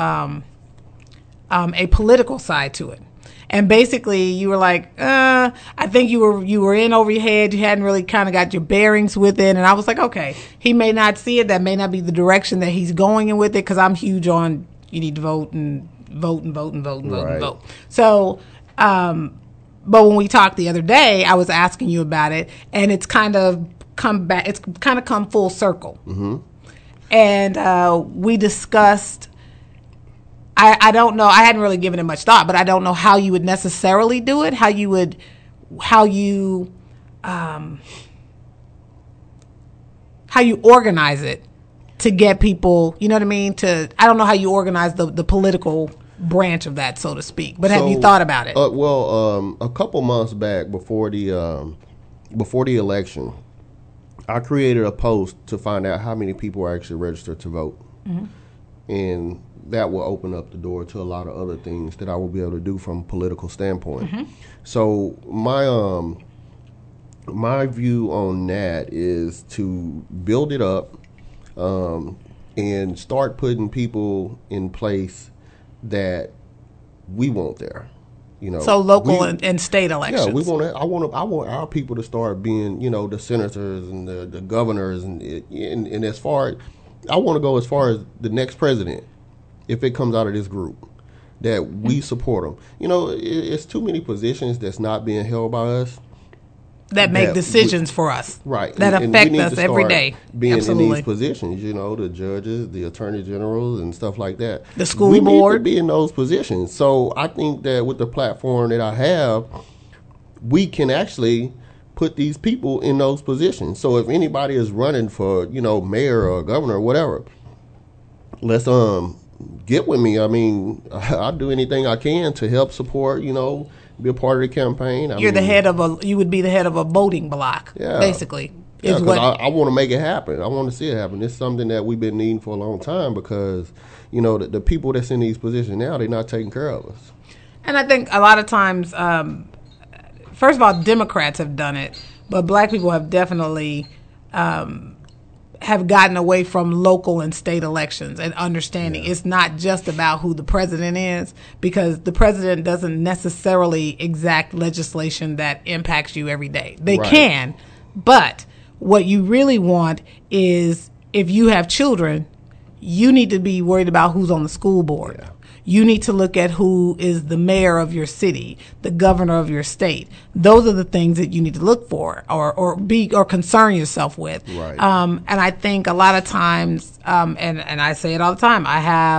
a political side to it. And basically you were like, I think you were in over your head. You hadn't really kind of got your bearings with it. And I was like, okay, he may not see it. That may not be the direction that he's going in with it, because I'm huge on you need to vote and vote and vote and vote and vote and vote. So, but when we talked the other day, I was asking you about it, and it's kind of come back. It's kind of come full circle. Mm-hmm. And we discussed. I don't know. I hadn't really given it much thought, but I don't know how you would necessarily do it. How you organize it to get people. You know what I mean? I don't know how you organize the political branch of that, so to speak. But have you thought about it? A couple months back, before the election, I created a post to find out how many people are actually registered to vote, and that will open up the door to a lot of other things that I will be able to do from a political standpoint. So my view on that is to build it up and start putting people in place that we want there. So local and state elections. Yeah, I want our people to start being, the senators and the governors and as far, I want to go as far as the next president. If it comes out of this group, that we support them. It's too many positions that's not being held by us. That make decisions for us. Right. That affect us every day. Being Absolutely. in these positions, the judges, the attorney generals, and stuff like that. The school board. We need to be in those positions. So I think that with the platform that I have, we can actually put these people in those positions. So if anybody is running for, mayor or governor or whatever, let's get with me. I mean, I'll do anything I can to help support, be a part of the campaign. You would be the head of a voting block, basically. Yeah, because I want to make it happen. I want to see it happen. It's something that we've been needing for a long time because, the people that's in these positions now, they're not taking care of us. And I think a lot of times, first of all, Democrats have done it, but black people have definitely have gotten away from local and state elections and understanding it's not just about who the president is, because the president doesn't necessarily exact legislation that impacts you every day. They can, but what you really want is, if you have children, you need to be worried about who's on the school board. Yeah. You need to look at who is the mayor of your city, the governor of your state. Those are the things that you need to look for or concern yourself with. Right. And I think a lot of times, and I say it all the time, I have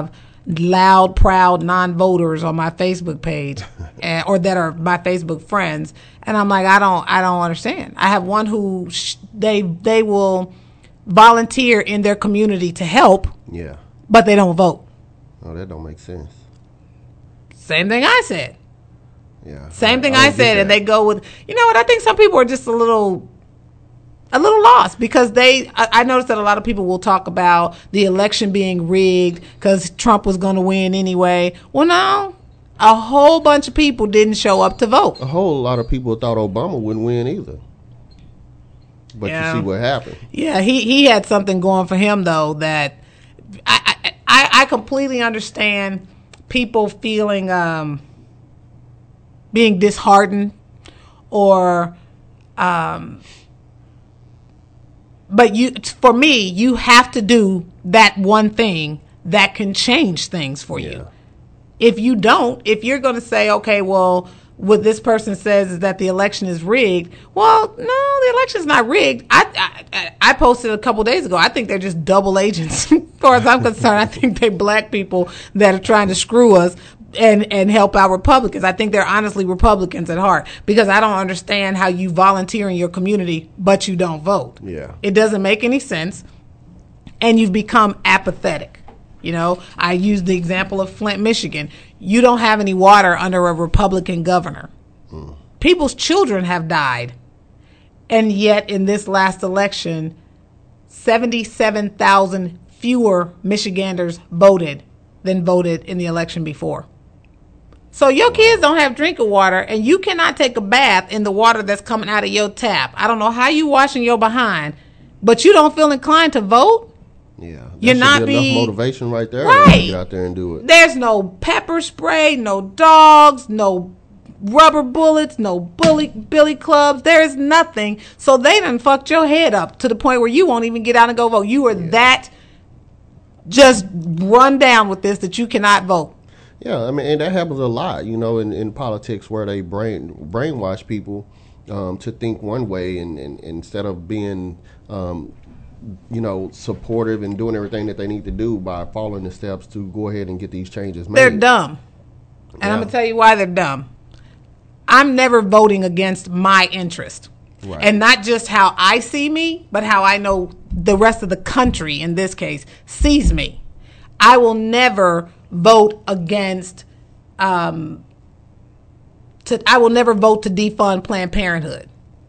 loud, proud non-voters on my Facebook page, or that are my Facebook friends, and I'm like, I don't understand. I have one who they will volunteer in their community to help, Yeah. but they don't vote. Oh, that don't make sense. Same thing I said. Yeah. Same thing I I don't get said, and that. they go with, you know what? I think some people are just a little lost because I noticed that a lot of people will talk about the election being rigged because Trump was going to win anyway. Well, no, a whole bunch of people didn't show up to vote. A whole lot of people thought Obama wouldn't win either. But Yeah. you see what happened. Yeah, he had something going for him though that I completely understand people feeling being disheartened or but for me you have to do that one thing that can change things for you. If you don't, if you're going to say, okay, well, what this person says is that the election is rigged. Well, no, the election's not rigged. I posted a couple days ago. I think they're just double agents. As far as I'm concerned, I think they're black people that are trying to screw us and help out Republicans. I think they're honestly Republicans at heart because I don't understand how you volunteer in your community, but you don't vote. Yeah. It doesn't make any sense. And you've become apathetic. You know, I used the example of Flint, Michigan. You don't have any water under a Republican governor. People's children have died. And yet in this last election, 77,000 fewer Michiganders voted than voted in the election before. So your kids don't have drinking water, and you cannot take a bath in the water that's coming out of your tap. I don't know how you washing your behind, but you don't feel inclined to vote? Yeah. That You're should not be enough being motivation right there right. to get out there and do it. There's no pepper spray, no dogs, no rubber bullets, no billy clubs. There is nothing. So they done fucked your head up to the point where you won't even get out and go vote. You are that just run down with this that you cannot vote. Yeah, I mean, and that happens a lot, you know, in politics where they brainwash people to think one way, and instead of being, you know, supportive and doing everything that they need to do by following the steps to go ahead and get these changes made. They're dumb. And I'm going to tell you why they're dumb. I'm never voting against my interest. Right. And not just how I see me, but how I know the rest of the country, in this case, sees me. I will never vote against, I will never vote to defund Planned Parenthood.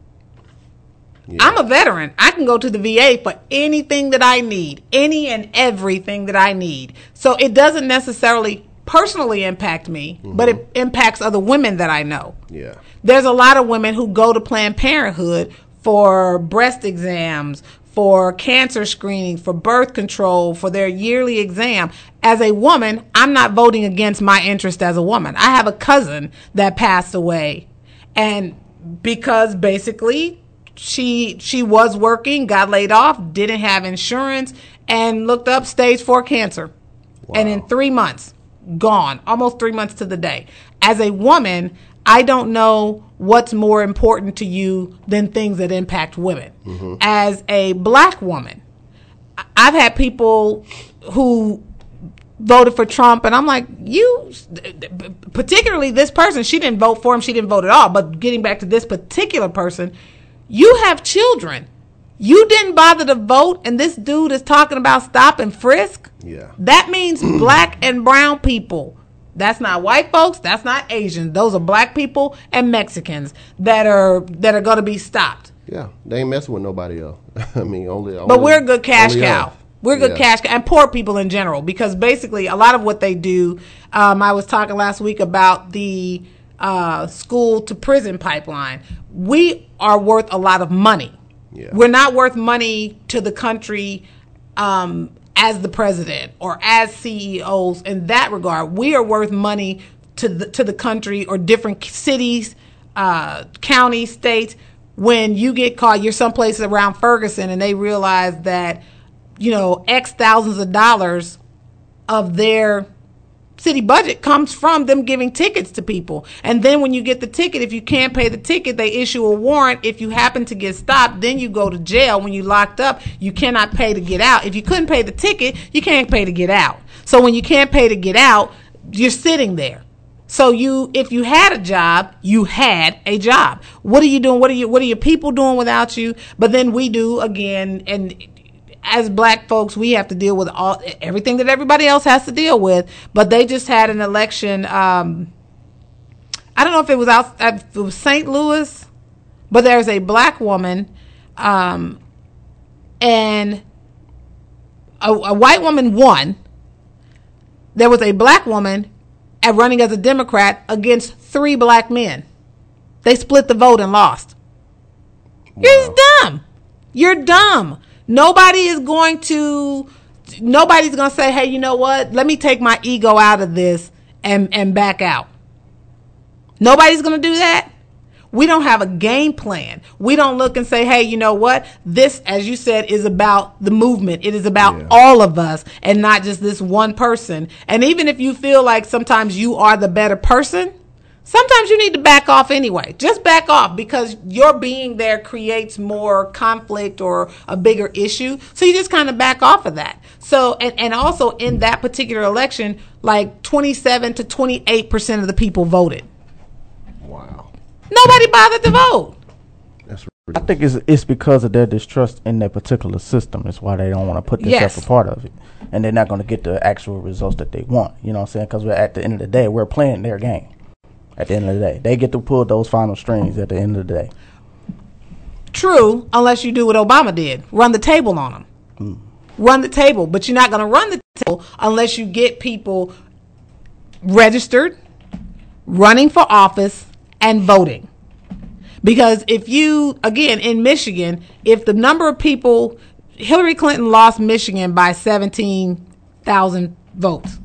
Yeah. I'm a veteran. I can go to the VA for anything that I need, any and everything that I need. So it doesn't necessarily personally impact me, but it impacts other women that I know. Yeah. There's a lot of women who go to Planned Parenthood for breast exams, for cancer screening, for birth control, for their yearly exam. As a woman, I'm not voting against my interest as a woman. I have a cousin that passed away, and because basically she was working, got laid off, didn't have insurance, and looked up stage 4 cancer. Wow. And in 3 months, gone, almost 3 months to the day. As a woman, I don't know what's more important to you than things that impact women. As a black woman, I've had people who voted for Trump, and I'm like, you, particularly this person, she didn't vote for him, she didn't vote at all, but getting back to this particular person, you have children. You didn't bother to vote, and this dude is talking about stop and frisk? Yeah. That means black and brown people. That's not white folks. That's not Asians. Those are black people and Mexicans that are going to be stopped. Yeah, they ain't messing with nobody else. I mean, only. But we're a good cash cow. Us. We're good cash cow, and poor people in general, because basically a lot of what they do. I was talking last week about the school to prison pipeline. We are worth a lot of money. Yeah. We're not worth money to the country as the president or as CEOs in that regard. We are worth money to the country or different cities, counties, states. When you get caught, you're someplace around Ferguson, and they realize that, you know, X thousands of dollars of their city budget comes from them giving tickets to people. And then when you get the ticket, if you can't pay the ticket, they issue a warrant. If you happen to get stopped, then you go to jail. When you locked up, you cannot pay to get out. If you couldn't pay the ticket, you can't pay to get out. So when you can't pay to get out, you're sitting there. So if you had a job, you had a job. What are you doing? What are your people doing without you? But then we do again, and as black folks, we have to deal with everything that everybody else has to deal with. But they just had an election. I don't know if it was St. Louis, but there's a black woman, and a white woman won. There was a black woman running as a Democrat against 3 black men. They split the vote and lost. Wow. You're just dumb. You're dumb. Nobody's going to say, hey, you know what? Let me take my ego out of this and back out. Nobody's going to do that. We don't have a game plan. We don't look and say, hey, you know what? This, as you said, is about the movement. It is about all of us and not just this one person. And even if you feel like sometimes you are the better person, sometimes you need to back off anyway. Just back off, because your being there creates more conflict or a bigger issue. So you just kind of back off of that. So, and also in that particular election, like 27 to 28% of the people voted. Wow. Nobody bothered to vote. I think it's because of their distrust in that particular system. That's why they don't want to put themselves a part of it. And they're not going to get the actual results that they want. You know what I'm saying? Because at the end of the day, we're playing their game. At the end of the day, they get to pull those final strings at the end of the day. True, unless you do what Obama did. Run the table on them. Run the table. But you're not going to run the table unless you get people registered, running for office, and voting. Because if you, again, in Michigan, if the number of people, Hillary Clinton lost Michigan by 17,000 votes.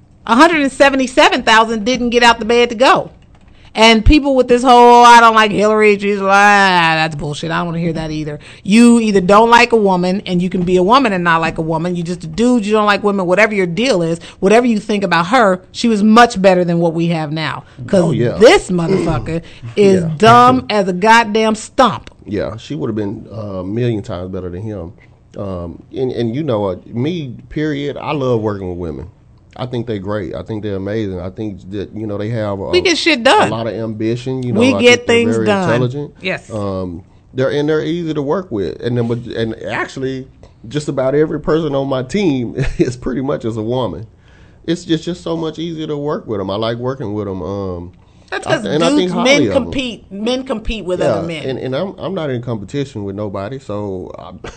177,000 didn't get out the bed to go. And people with this whole, I don't like Hillary, she's like, that's bullshit. I don't want to hear that either. You either don't like a woman, and you can be a woman and not like a woman. You just a dude, you don't like women, whatever your deal is, whatever you think about her, she was much better than what we have now. Because this motherfucker is dumb as a goddamn stump. Yeah, she would have been a million times better than him. And you know what, me, period, I love working with women. I think they're great. I think they're amazing. I think that, you know, they have we get shit done. A lot of ambition. You know, we get things very done. Intelligent. Yes. They're easy to work with, and actually, just about every person on my team is pretty much as a woman. It's just so much easier to work with them. I like working with them. That's because men compete. Men compete with other men. And I'm not in competition with nobody. So,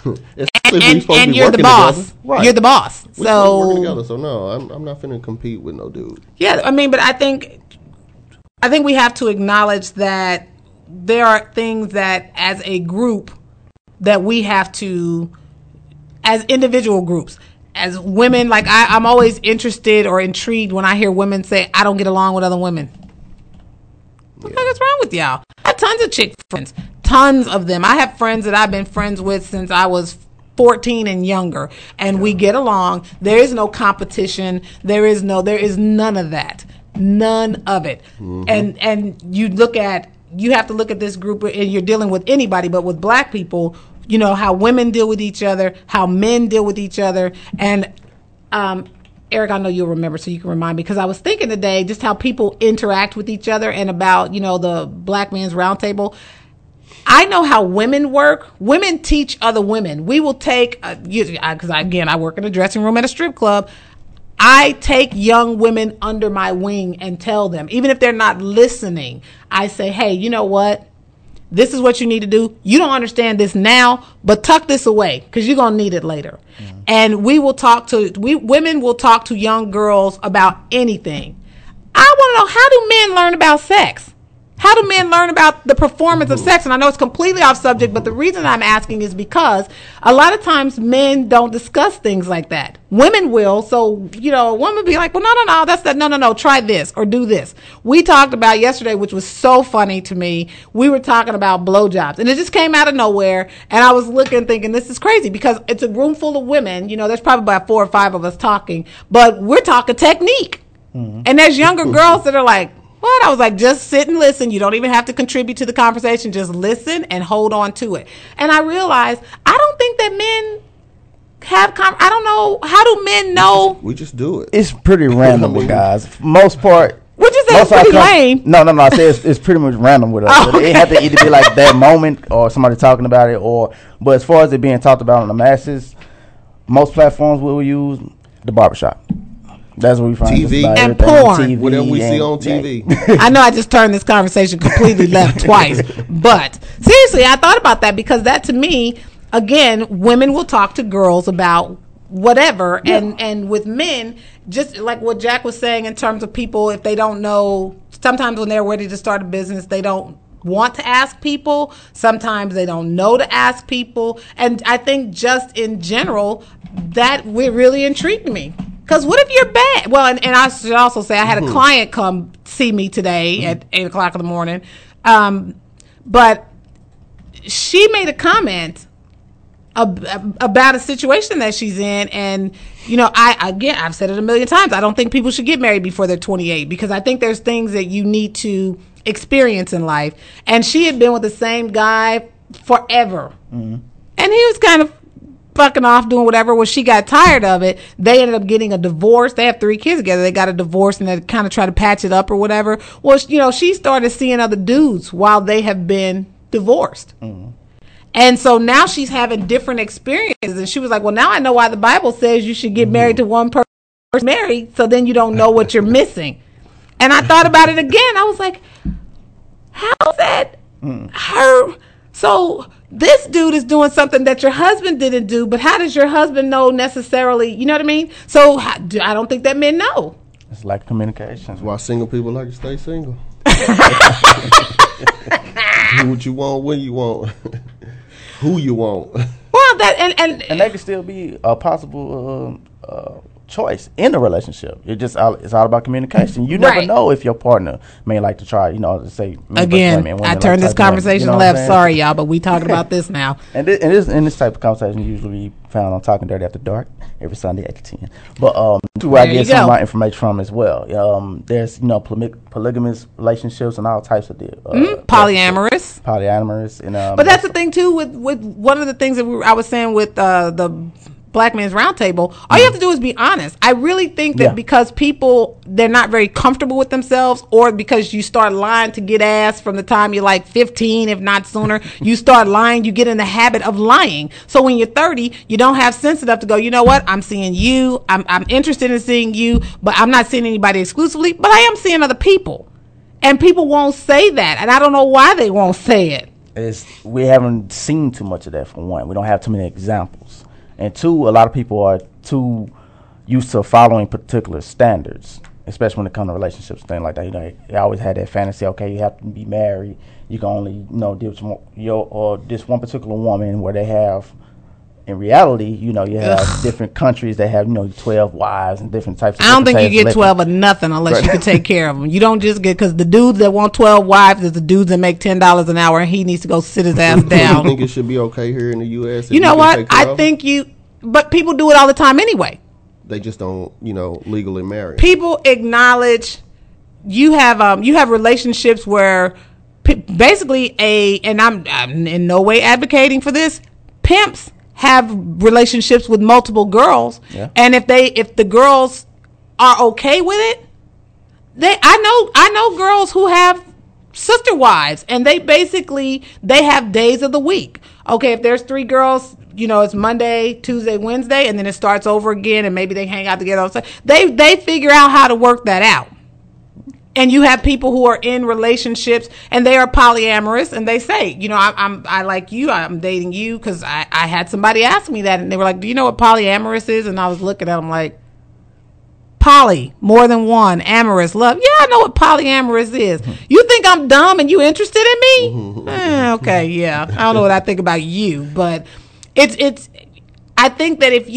and you're the boss. Right. You're the boss. So we're working together. So no, I'm not finna compete with no dude. Yeah, I mean, but I think we have to acknowledge that there are things that, as a group, that we have to, as individual groups. As women, like I'm always interested or intrigued when I hear women say, I don't get along with other women. What the fuck is wrong with y'all? I have tons of chick friends. Tons of them. I have friends that I've been friends with since I was 14 and younger. And we get along. There is no competition. There is none of that. None of it. Mm-hmm. And you have to look at this group, and you're dealing with anybody, but with black people, you know, how women deal with each other, how men deal with each other. And Eric, I know you'll remember, so you can remind me, because I was thinking today just how people interact with each other and about, you know, the Black Men's Roundtable. I know how women work. Women teach other women. We will take, because I work in a dressing room at a strip club. I take young women under my wing and tell them, even if they're not listening, I say, hey, you know what? This is what you need to do. You don't understand this now, but tuck this away because you're going to need it later. Mm-hmm. And women will talk to young girls about anything. I want to know, how do men learn about sex? How do men learn about the performance of sex? And I know it's completely off subject, but the reason I'm asking is because a lot of times men don't discuss things like that. Women will. So, you know, a woman will be like, well, no, that's that. No, try this or do this. We talked about yesterday, which was so funny to me. We were talking about blowjobs, and it just came out of nowhere. And I was looking, thinking, this is crazy, because it's a room full of women. You know, there's probably about 4 or 5 of us talking, but we're talking technique. Mm-hmm. And there's younger girls that are like, what? I was like, just sit and listen. You don't even have to contribute to the conversation. Just listen and hold on to it. And I realized, I don't think that men I don't know. How do men know? We just do it. It's pretty random with guys. Most part. Would you say it's pretty lame? No. I say it's pretty much random with us. Oh, It have to either be like that moment or somebody talking about it, but as far as it being talked about on the masses, most platforms we will use the barbershop. That's what we find. TV and porn. TV whatever we see on TV. I know I just turned this conversation completely left twice, but seriously, I thought about that because that to me, again, women will talk to girls about whatever, and with men, just like what Jack was saying in terms of people, if they don't know, sometimes when they're ready to start a business, they don't want to ask people. Sometimes they don't know to ask people, and I think just in general, that really intrigued me. Because what if you're bad? Well, and I should also say I had a client come see me today at 8 o'clock in the morning, but she made a comment about a situation that she's in, and I've said it a million times, I don't think people should get married before they're 28 because I think there's things that you need to experience in life, and she had been with the same guy forever, and he was kind of fucking off doing whatever. When she got tired of it, they ended up getting a divorce. They have 3 kids together. They got a divorce and they kind of try to patch it up or whatever. Well, she started seeing other dudes while they have been divorced. And so now she's having different experiences, and she was like, well, now I know why the Bible says you should get married to one person married, so then you don't know what you're missing. And I thought about it again. I was like, how's that her? So this dude is doing something that your husband didn't do, but how does your husband know necessarily? You know what I mean? So I don't think that men know. It's like communication. That's why single people like to stay single. Do what you want, when you want, who you want. Well, that and that could still be a possible choice in a relationship. It's all about communication. You never know if your partner may like to try, to say again. Women I turned this conversation left. Sorry, y'all, but we talking about this now. And this type of conversation usually found on Talking Dirty After Dark every Sunday at 10. But to where I get some of my information from as well. There's polygamous relationships and all types of polyamorous, and but that's the thing too with one of the things that I was saying with the Black Men's Roundtable, all you have to do is be honest. I really think that because people, they're not very comfortable with themselves, or because you start lying to get ass from the time you're like 15, if not sooner, you start lying, you get in the habit of lying. So when you're 30, you don't have sense enough to go, you know what, I'm seeing you, I'm interested in seeing you, but I'm not seeing anybody exclusively, but I am seeing other people. And people won't say that, and I don't know why they won't say it. We haven't seen too much of that, for one. We don't have too many examples. And 2, a lot of people are too used to following particular standards, especially when it comes to relationships and things like that. They always had that fantasy, okay, you have to be married. You can only, deal with this one particular woman, where they have, in reality, you have different countries that have, 12 wives and different types of. I don't think you get 12 of nothing unless you can take care of them. You don't just get, because the dudes that want 12 wives is the dudes that make $10 an hour, and he needs to go sit his ass down. You think it should be okay here in the U.S.? You know what? I think but people do it all the time anyway. They just don't, legally marry. People acknowledge you have relationships where basically and I'm in no way advocating for this, pimps have relationships with multiple girls, and if the girls are okay with it, I know girls who have sister wives, and they have days of the week. Okay, if there's 3 girls, it's Monday, Tuesday, Wednesday, and then it starts over again, and maybe they hang out together. They figure out how to work that out. And you have people who are in relationships and they are polyamorous, and they say, I like you, I'm dating you, because I had somebody ask me that, and they were like, do you know what polyamorous is? And I was looking at them like, poly, more than one, amorous, love. Yeah, I know what polyamorous is. You think I'm dumb and you interested in me? Okay, yeah. I don't know what I think about you, but it's. I think that if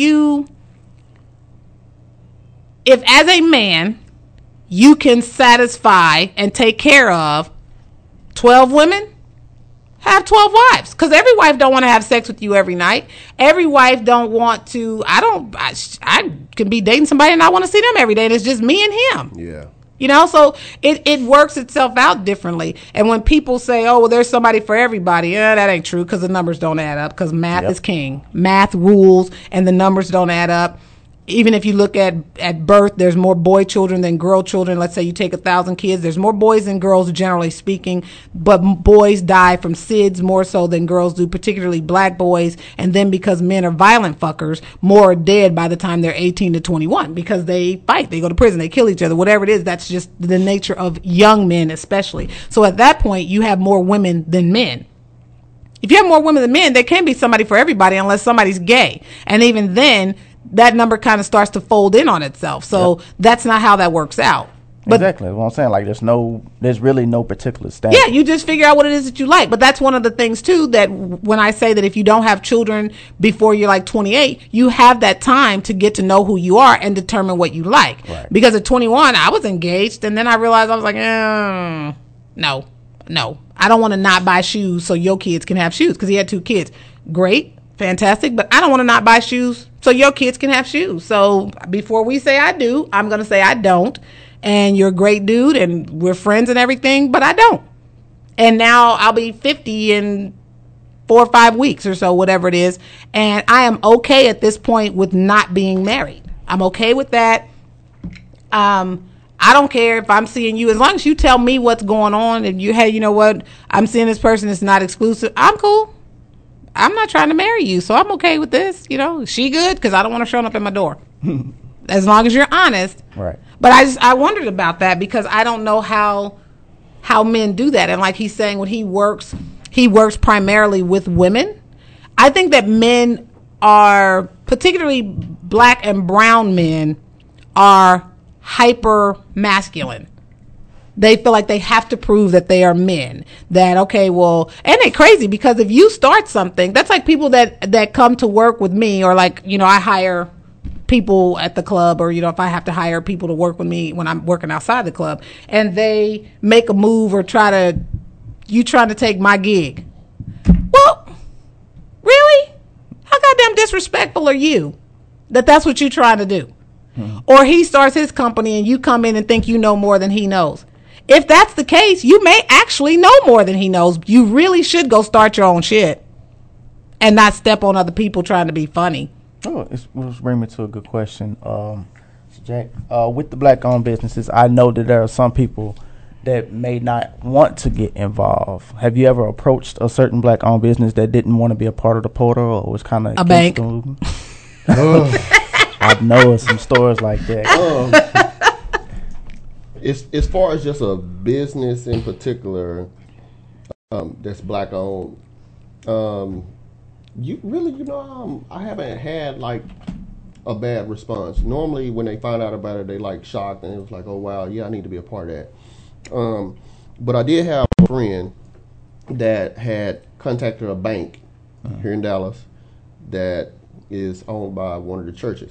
as a man, you can satisfy and take care of 12 women, have 12 wives. Because every wife don't want to have sex with you every night. Every wife don't want to. I can be dating somebody and I want to see them every day, and it's just me and him. Yeah. You know, so it works itself out differently. And when people say, oh, well, there's somebody for everybody, that ain't true because the numbers don't add up, because math is king. Math rules and the numbers don't add up. Even if you look at birth, there's more boy children than girl children. Let's say you take 1,000 kids. There's more boys than girls, generally speaking. But boys die from SIDS more so than girls do, particularly black boys. And then because men are violent fuckers, more are dead by the time they're 18 to 21 because they fight. They go to prison. They kill each other. Whatever it is, that's just the nature of young men especially. So at that point, you have more women than men. If you have more women than men, there can be somebody for everybody unless somebody's gay. And even then, that number kind of starts to fold in on itself. So that's not how that works out. But exactly. That's what I'm saying. Like, there's really no particular standard. Yeah, you just figure out what it is that you like. But that's one of the things, too, that when I say that if you don't have children before you're like 28, you have that time to get to know who you are and determine what you like. Right. Because at 21, I was engaged, and then I realized I was like, no. I don't want to not buy shoes so your kids can have shoes, because he had 2 kids. Great, fantastic, but I don't want to not buy shoes so your kids can have shoes. So before we say I do, I'm going to say I don't. And you're a great dude and we're friends and everything, but I don't. And now I'll be 50 in 4 or 5 weeks or so, whatever it is. And I am okay at this point with not being married. I'm okay with that. I don't care if I'm seeing you, as long as you tell me what's going on and hey, you know what? I'm seeing this person. It's not exclusive. I'm cool. I'm not trying to marry you, so I'm okay with this. You know, she good? Because I don't want her showing up at my door. As long as you're honest. Right. But I wondered about that because I don't know how men do that. And like he's saying, when he works primarily with women. I think that men are, particularly black and brown men, are hyper masculine. They feel like they have to prove that they are men. That, okay, well, and they're crazy because if you start something, that's like people that come to work with me, or like, you know, I hire people at the club, or, you know, if I have to hire people to work with me when I'm working outside the club, and they make a move or trying to take my gig. Well, really? How goddamn disrespectful are you that's what you're trying to do? Or he starts his company and you come in and think you know more than he knows. If that's the case, you may actually know more than he knows. You really should go start your own shit and not step on other people trying to be funny. Oh, it's bring me to a good question. Jack, with the black-owned businesses, I know that there are some people that may not want to get involved. Have you ever approached a certain black-owned business that didn't want to be a part of the portal, or was kind of a bank? I know of some stores like that. As far as just a business in particular that's black owned, I haven't had like a bad response. Normally when they find out about it, they like shocked and it was like, oh wow, yeah, I need to be a part of that. But I did have a friend that had contacted a bank here in Dallas that is owned by one of the churches.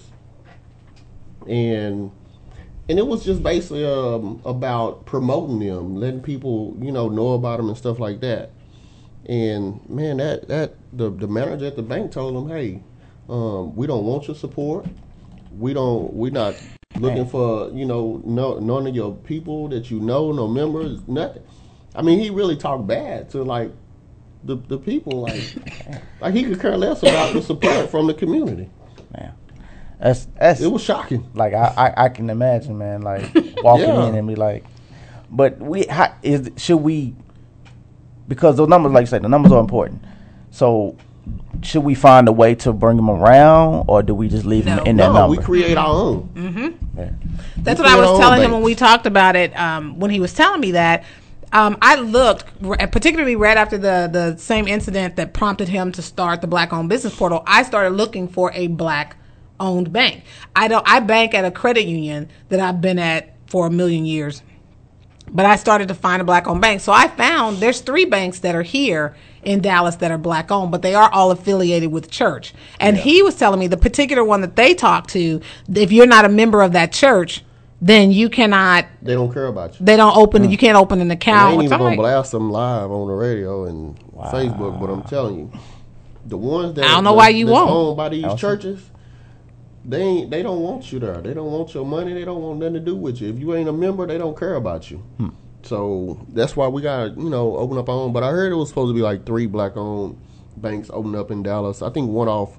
And it was just basically about promoting them, letting people, know about them and stuff like that. And man, that the manager at the bank told them, hey, we don't want your support. We're not looking for, none of your people that no members, nothing. I mean, he really talked bad to like the people, like he could care less about the support from the community. Man. That's it was shocking. Like I can imagine, man, like walking in and be like, but should we, because those numbers, like you said, the numbers are important. So should we find a way to bring them around, or do we just leave them in that number? No, we create our own. Mm-hmm. Yeah. That's what I was telling him when we talked about it. When he was telling me that, I looked, particularly right after the same incident that prompted him to start the Black-owned business portal. I started looking for a Black-owned bank. I bank at a credit union that I've been at for 1 million years, but I started to find a Black-owned bank. So I found there's 3 banks that are here in Dallas that are Black-owned, but they are all affiliated with church. And he was telling me the particular one that they talk to, if you're not a member of that church, then you cannot. They don't care about you. They don't open. You can't open an account. They ain't even gonna blast them live on the radio and Facebook. But I'm telling you, the ones that I don't know why you won't owned by these churches, they don't want you there. They don't want your money. They don't want nothing to do with you. If you ain't a member, they don't care about you. So that's why we gotta, open up our own. But I heard it was supposed to be like 3 black-owned banks opening up in Dallas. I think one off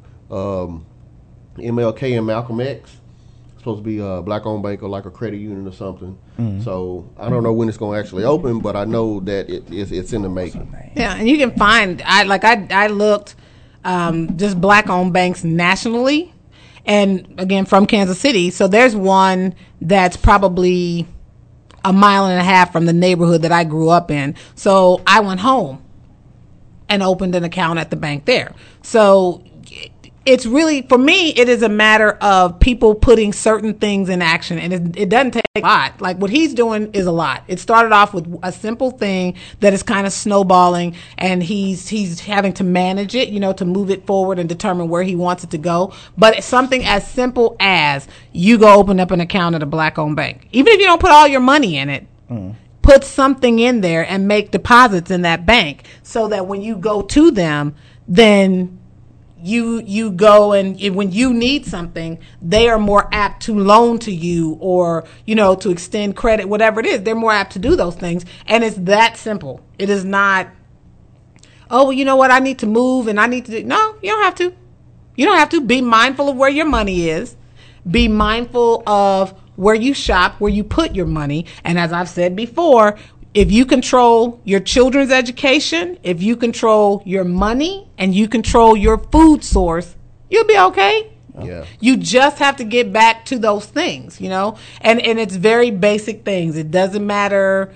MLK and Malcolm X. It's supposed to be a black-owned bank or like a credit union or something. So I don't know when it's going to actually open, but I know that it's in the making. Yeah, and you can find, I looked just black-owned banks nationally, and again, from Kansas City. So there's one that's probably a mile and a half from the neighborhood that I grew up in. So I went home and opened an account at the bank there. So it's really, for me, it is a matter of people putting certain things in action, and it doesn't take a lot. Like what he's doing is a lot. It started off with a simple thing that is kind of snowballing, and he's having to manage it, to move it forward and determine where he wants it to go. But it's something as simple as you go open up an account at a black-owned bank. Even if you don't put all your money in it, put something in there and make deposits in that bank so that when you go to them, then you go, and when you need something, they are more apt to loan to you or, to extend credit, whatever it is. They're more apt to do those things. And it's that simple. It is not, oh, well, you know what? I need to move and I need to do. No, you don't have to. You don't have to. Be mindful of where your money is. Be mindful of where you shop, where you put your money. And as I've said before, if you control your children's education, if you control your money, and you control your food source, you'll be okay. Yeah. You just have to get back to those things, and it's very basic things. It doesn't matter.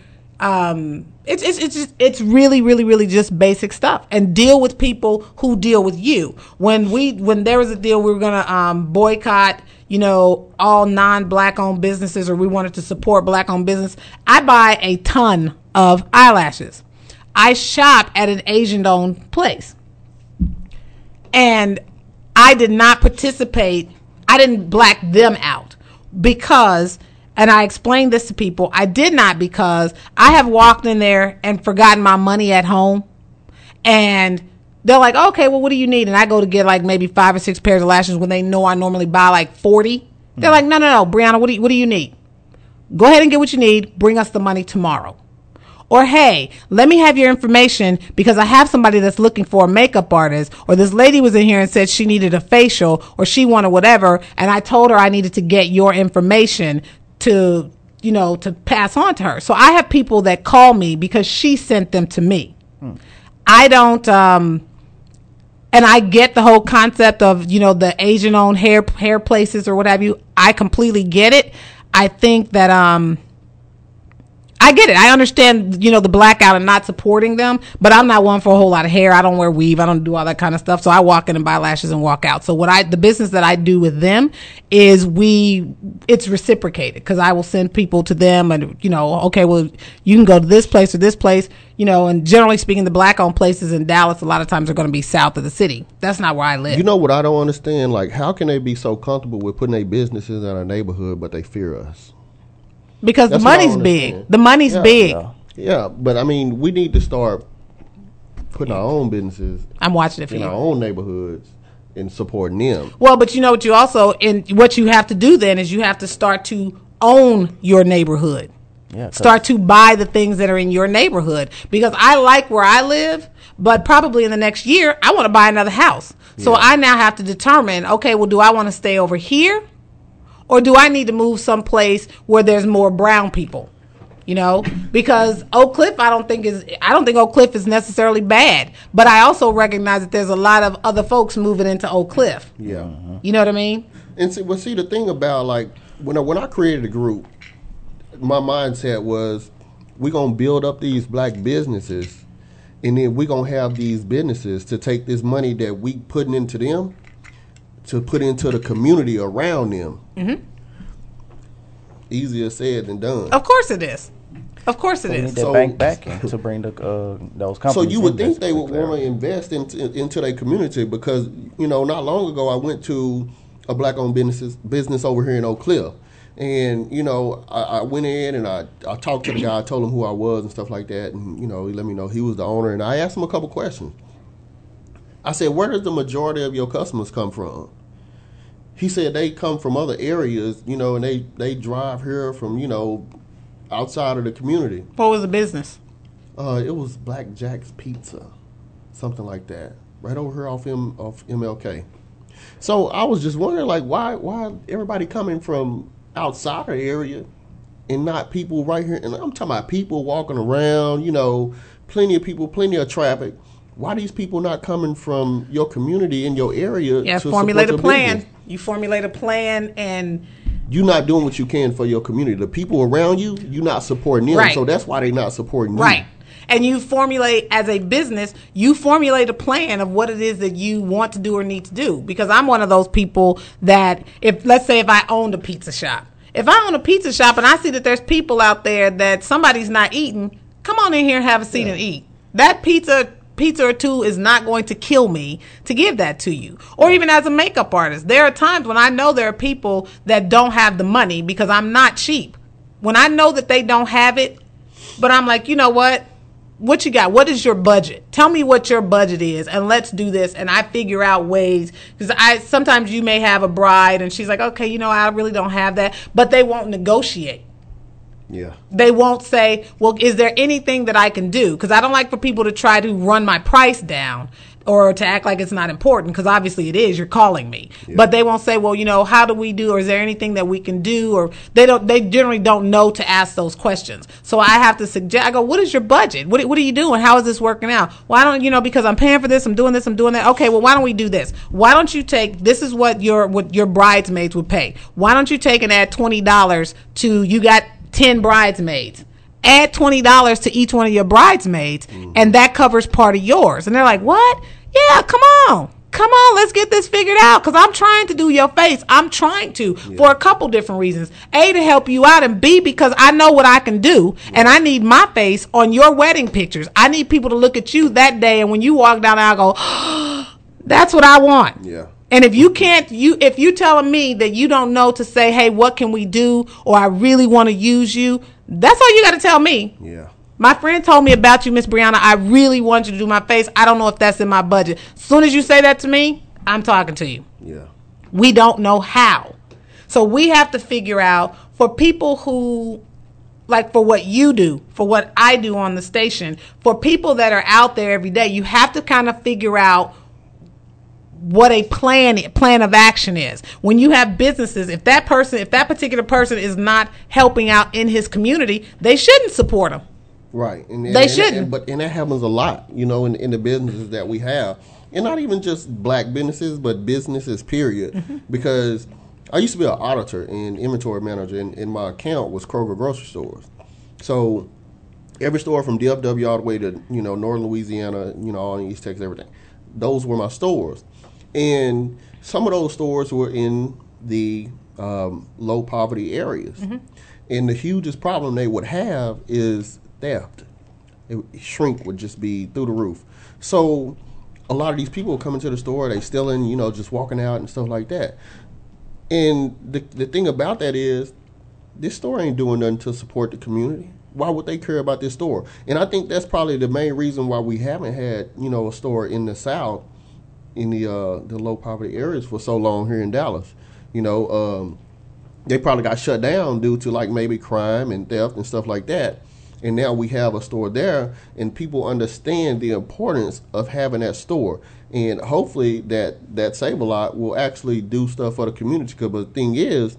It's really, really, really just basic stuff. And deal with people who deal with you. When there was a deal, we were gonna boycott, all non-black owned businesses, or we wanted to support black owned business. I buy a ton of eyelashes. I shop at an Asian owned place. And I did not participate. I didn't black them out because, and I explained this to people, I did not, because I have walked in there and forgotten my money at home, and they're like, okay, well, what do you need? And I go to get like maybe 5 or 6 pairs of lashes when they know I normally buy like 40. They're like, no, Brianna, what do you need? Go ahead and get what you need. Bring us the money tomorrow. Or, hey, let me have your information because I have somebody that's looking for a makeup artist, or this lady was in here and said she needed a facial, or she wanted whatever, and I told her I needed to get your information to pass on to her. So I have people that call me because she sent them to me. I don't, and I get the whole concept of, the Asian-owned hair places or what have you. I completely get it. I think that, I get it. I understand, the blackout and not supporting them, but I'm not one for a whole lot of hair. I don't wear weave. I don't do all that kind of stuff. So I walk in and buy lashes and walk out. So the business that I do with them is it's reciprocated, because I will send people to them and, okay, well, you can go to this place or this place, and generally speaking, the black owned places in Dallas, a lot of times are going to be south of the city. That's not where I live. You know what I don't understand? Like, how can they be so comfortable with putting their businesses in our neighborhood, but they fear us? Because That's the money's big. The money's big. Yeah, but I mean, we need to start putting our own businesses. I'm watching it for in you. our own neighborhoods and supporting them. Well, but what you also, what you have to do then is you have to start to own your neighborhood. Yeah, start to buy the things that are in your neighborhood, because I like where I live, but probably in the next year I want to buy another house. So I now have to determine, okay, well, do I want to stay over here? Or do I need to move someplace where there's more brown people? Because Oak Cliff, I don't think Oak Cliff is necessarily bad, but I also recognize that there's a lot of other folks moving into Oak Cliff. Yeah, you know what I mean. And see, the thing about, like, when I created a group, my mindset was, we're gonna build up these black businesses, and then we're gonna have these businesses to take this money that we putting into them to put into the community around them. Mm-hmm. Easier said than done. Of course it is. Of course it is. You need that bank backing to bring those companies. So you would think they would want to invest into their community, because, not long ago I went to a black-owned business over here in Oak Cliff. And, I went in and I talked to the guy, I told him who I was and stuff like that. And, he let me know he was the owner. And I asked him a couple questions. I said, where does the majority of your customers come from? he said they come from other areas, you know, and they drive here from, you know, outside of the community. What was the business? It was Black Jack's Pizza, something like that, right over here off MLK. So I was just wondering, like, why everybody coming from outside of the area and not people right here? And I'm talking about people walking around, you know, plenty of people, plenty of traffic. Why these people not coming from your community in your area? Yeah, to formulate a support your plan. business? You formulate a plan, and you're not doing what you can for your community. The people around you, you're not supporting them. Right. So that's why they're not supporting you. right. And you formulate, as a business, you formulate a plan of what it is that you want to do or need to do. Because I'm one of those people that, let's say if I owned a pizza shop. If I own a pizza shop and I see that there's people out there that somebody's not eating, come on in here and have a seat and eat. That pizza or two is not going to kill me to give that to you. Or even as a makeup artist, there are times when I know there are people that don't have the money because I'm not cheap. When I know that they don't have it, but I'm like, you know what you got? What is your budget? Tell me what your budget is, and let's do this. And I figure out ways, because sometimes you may have a bride and she's like, okay, you know, I really don't have that, but they won't negotiate. Yeah. They won't say, well, is there anything that I can do? Because I don't like for people to try to run my price down or to act like it's not important, because obviously it is. You're calling me. Yeah. But they won't say, well, you know, how do we do, or is there anything that we can do? Or they generally don't know to ask those questions. So I have to suggest, I go, what is your budget? What are you doing? How is this working out? Well, I don't, you know, because I'm paying for this, I'm doing this, I'm doing that. Okay, well, why don't we do this? Why don't you this is what your bridesmaids would pay. Why don't you take and add $20 to, you got 10 bridesmaids. Add $20 to each one of your bridesmaids, and that covers part of yours. And they're like, what? Yeah, come on, let's get this figured out, because I'm trying to do your face. I'm trying to, for a couple different reasons. A, to help you out, and B, because I know what I can do, and I need my face on your wedding pictures. I need people to look at you that day, and when you walk down the aisle, go, oh, that's what I want. Yeah. And if you can't, if you telling me that you don't know to say, hey, what can we do, or I really want to use you, that's all you got to tell me. Yeah. My friend told me about you, Miss Brianna. I really want you to do my face. I don't know if that's in my budget. As soon as you say that to me, I'm talking to you. Yeah. We don't know how. So we have to figure out, for people who, like for what you do, for what I do on the station, for people that are out there every day, you have to kind of figure out what a plan of action is. When you have businesses, if that particular person is not helping out in his community, they shouldn't support him. Right. And they shouldn't. But that happens a lot, you know, in the businesses that we have. And not even just black businesses, but businesses, period. Mm-hmm. Because I used to be an auditor and inventory manager, and my account was Kroger grocery stores. So every store from DFW all the way to, you know, northern Louisiana, you know, all in East Texas, everything. Those were my stores. And some of those stores were in the low poverty areas. Mm-hmm. And the hugest problem they would have is theft. Shrink would just be through the roof. So a lot of these people come into the store, they stealing, you know, just walking out and stuff like that. And the thing about that is, this store ain't doing nothing to support the community. Why would they care about this store? And I think that's probably the main reason why we haven't had, you know, a store in the South, in the low poverty areas for so long here in Dallas. You know, they probably got shut down due to like maybe crime and theft and stuff like that. And now we have a store there, and people understand the importance of having that store. And hopefully that Save-A-Lot will actually do stuff for the community. Because the thing is,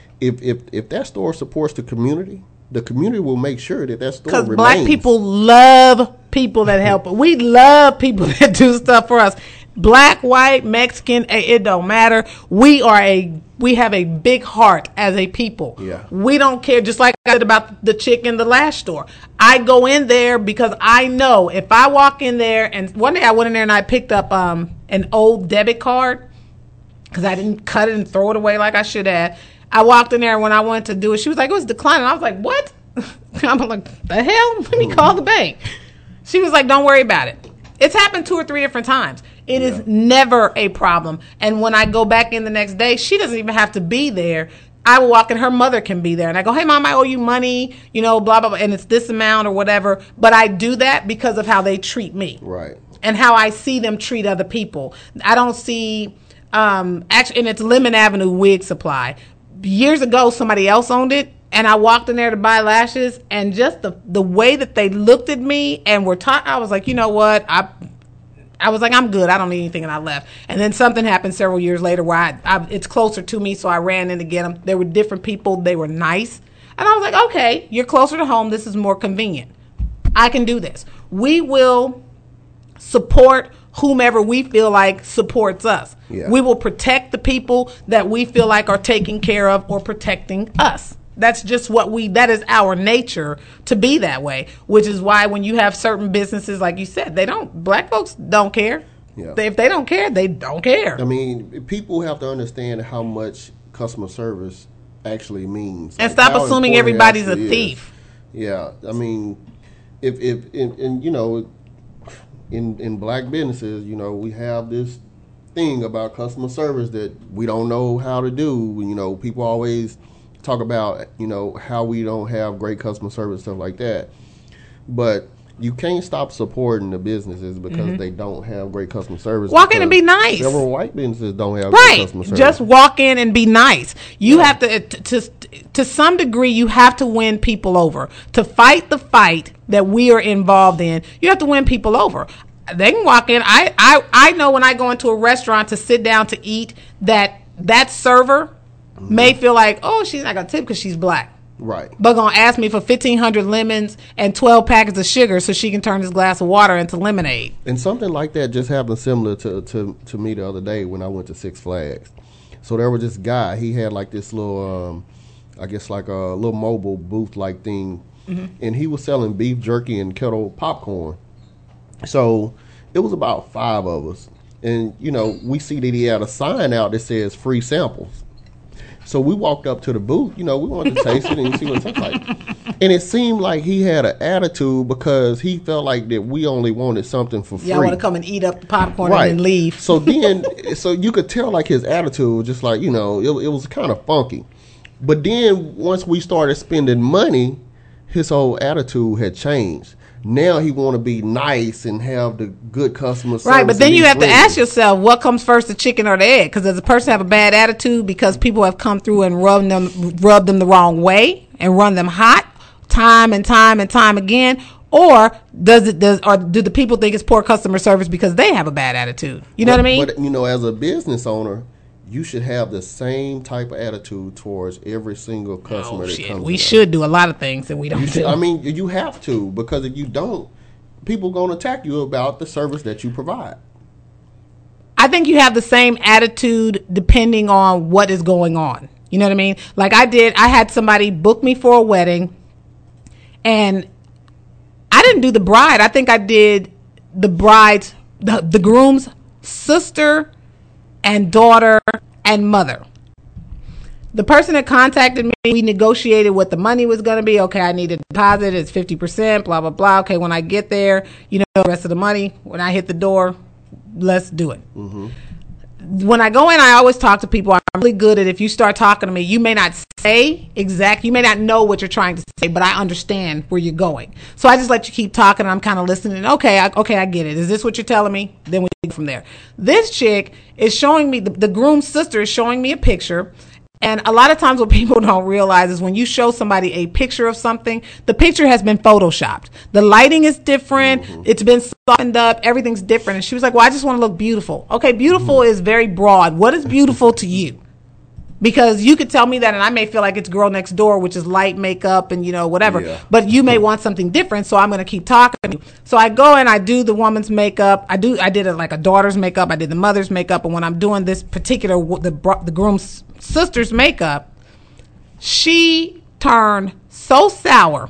if that store supports the community will make sure that store remains. Because black people love people that help. We love people that do stuff for us. Black, white, Mexican, it don't matter. We have a big heart as a people. Yeah. We don't care. Just like I said about the chick in the last store. I go in there because I know if I walk in there, and one day I went in there and I picked up an old debit card because I didn't cut it and throw it away like I should have. I walked in there, and when I wanted to do it, she was like, it was declining. I was like, what? I'm like, the hell? Let me call the bank. She was like, don't worry about it. It's happened 2 or 3 different times. It is never a problem. And when I go back in the next day, she doesn't even have to be there. I will walk in, her mother can be there. And I go, hey, Mom, I owe you money, you know, blah, blah, blah. And it's this amount or whatever. But I do that because of how they treat me. Right. And how I see them treat other people. I don't see Actually, and it's Lemon Avenue Wig Supply. Years ago, somebody else owned it, and I walked in there to buy lashes, and just the way that they looked at me and were taught, I was like, you know what? I was like, I'm good. I don't need anything, and I left. And then something happened several years later where it's closer to me, so I ran in to get them. There were different people. They were nice. And I was like, okay, you're closer to home. This is more convenient. I can do this. We will support whomever we feel like supports us. Yeah. We will protect the people that we feel like are taking care of or protecting us. That's just that is our nature to be that way, which is why when you have certain businesses, like you said, black folks don't care. Yeah. If they don't care, they don't care. I mean, people have to understand how much customer service actually means. And stop assuming everybody's a thief. Yeah. I mean, if in black businesses, we have this thing about customer service that we don't know how to do. People always talk about, how we don't have great customer service, stuff like that. But you can't stop supporting the businesses because they don't have great customer service. Walk in and be nice. Several white businesses don't have great customer service. Just walk in and be nice. You have to some degree, you have to win people over. To fight the fight that we are involved in, you have to win people over. They can walk in. I know when I go into a restaurant to sit down to eat that server may feel like, oh, she's not going to tip because she's black. Right. But going to ask me for 1,500 lemons and 12 packets of sugar so she can turn this glass of water into lemonade. And something like that just happened similar to me the other day when I went to Six Flags. So there was this guy. He had like this little, I guess like a little mobile booth-like thing. And he was selling beef jerky and kettle popcorn. So it was about 5 of us. And, we see that he had a sign out that says free samples. So we walked up to the booth, we wanted to taste it and see what it tastes like. And it seemed like he had an attitude because he felt like that we only wanted something for free. Y'all want to come and eat up the popcorn and then leave. So then, so you could tell like his attitude was just like, it was kind of funky. But then once we started spending money, his whole attitude had changed. Now he want to be nice and have the good customer service. Right, but then you have to ask yourself, what comes first, the chicken or the egg? Because does a person have a bad attitude because people have come through and rubbed them the wrong way and run them hot time and time and time again? Or do the people think it's poor customer service because they have a bad attitude? You know what I mean? But, as a business owner, you should have the same type of attitude towards every single customer that comes. We should do a lot of things that we don't do. I mean, you have to, because if you don't, people are going to attack you about the service that you provide. I think you have the same attitude depending on what is going on. You know what I mean? Like I had somebody book me for a wedding, and I didn't do the bride. I think I did the bride's, the groom's sister and daughter and mother. The person that contacted me, we negotiated what the money was going to be. Okay, I need a deposit. It's 50%, blah, blah, blah. Okay, when I get there, the rest of the money, when I hit the door, let's do it. When I go in, I always talk to people. I'm really good at, if you start talking to me, you may not say you may not know what you're trying to say, but I understand where you're going. So I just let you keep talking, and I'm kind of listening. Okay, I get it. Is this what you're telling me? Then we go from there. This chick is showing me, the groom's sister is showing me a picture. And a lot of times what people don't realize is when you show somebody a picture of something, the picture has been photoshopped. The lighting is different. It's been softened up. Everything's different. And she was like, well, I just want to look beautiful. Okay, beautiful is very broad. What is beautiful to you? Because you could tell me that, and I may feel like it's girl next door, which is light makeup and, whatever. Yeah. But you may want something different, so I'm going to keep talking to you. So I go and I do the woman's makeup. I did it like a daughter's makeup. I did the mother's makeup. And when I'm doing this particular, the groom's sister's makeup, she turned so sour.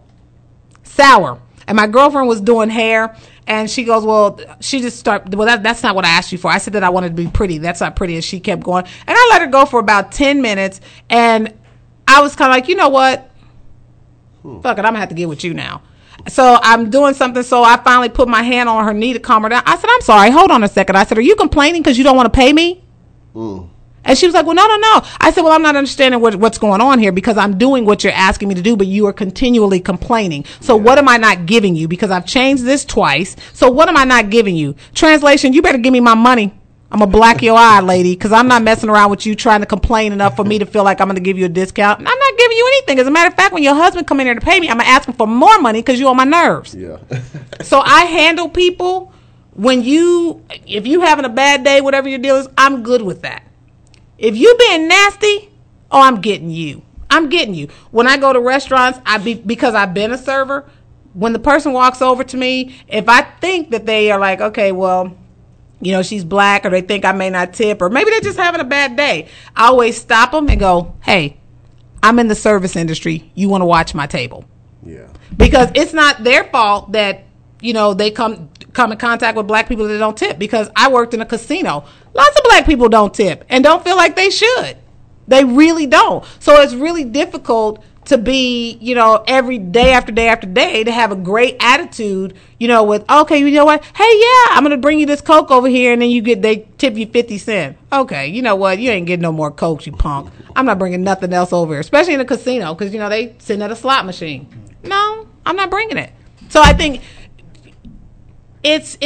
And my girlfriend was doing hair, and she goes, well, that's not what I asked you for. I said that I wanted to be pretty. That's not pretty. And she kept going. And I let her go for about 10 minutes. And I was kind of like, you know what? Fuck it. I'm going to have to get with you now. So I'm doing something. So I finally put my hand on her knee to calm her down. I said, I'm sorry. Hold on a second. I said, are you complaining because you don't want to pay me? And she was like, well, no. I said, well, I'm not understanding what's going on here, because I'm doing what you're asking me to do, but you are continually complaining. So what am I not giving you? Because I've changed this twice. So what am I not giving you? Translation, you better give me my money. I'm going to black your eye, lady, because I'm not messing around with you trying to complain enough for me to feel like I'm going to give you a discount. And I'm not giving you anything. As a matter of fact, when your husband come in here to pay me, I'm going to ask him for more money because you're on my nerves. Yeah. So I handle people if you having a bad day, whatever your deal is, I'm good with that. If you being nasty, I'm getting you. I'm getting you. When I go to restaurants, because I've been a server, when the person walks over to me, if I think that they are like, okay, well, she's black, or they think I may not tip, or maybe they're just having a bad day, I always stop them and go, hey, I'm in the service industry. You want to watch my table? Yeah. Because it's not their fault that, they come in contact with black people that don't tip, because I worked in a casino. Lots of black people don't tip and don't feel like they should. They really don't. So it's really difficult to be, every day after day after day, to have a great attitude, with, okay, you know what? Hey, yeah, I'm going to bring you this Coke over here, and then they tip you 50 cents. Okay, you know what? You ain't getting no more Cokes, you punk. I'm not bringing nothing else over here, especially in a casino, because, they sitting at a slot machine. No, I'm not bringing it. So I think it's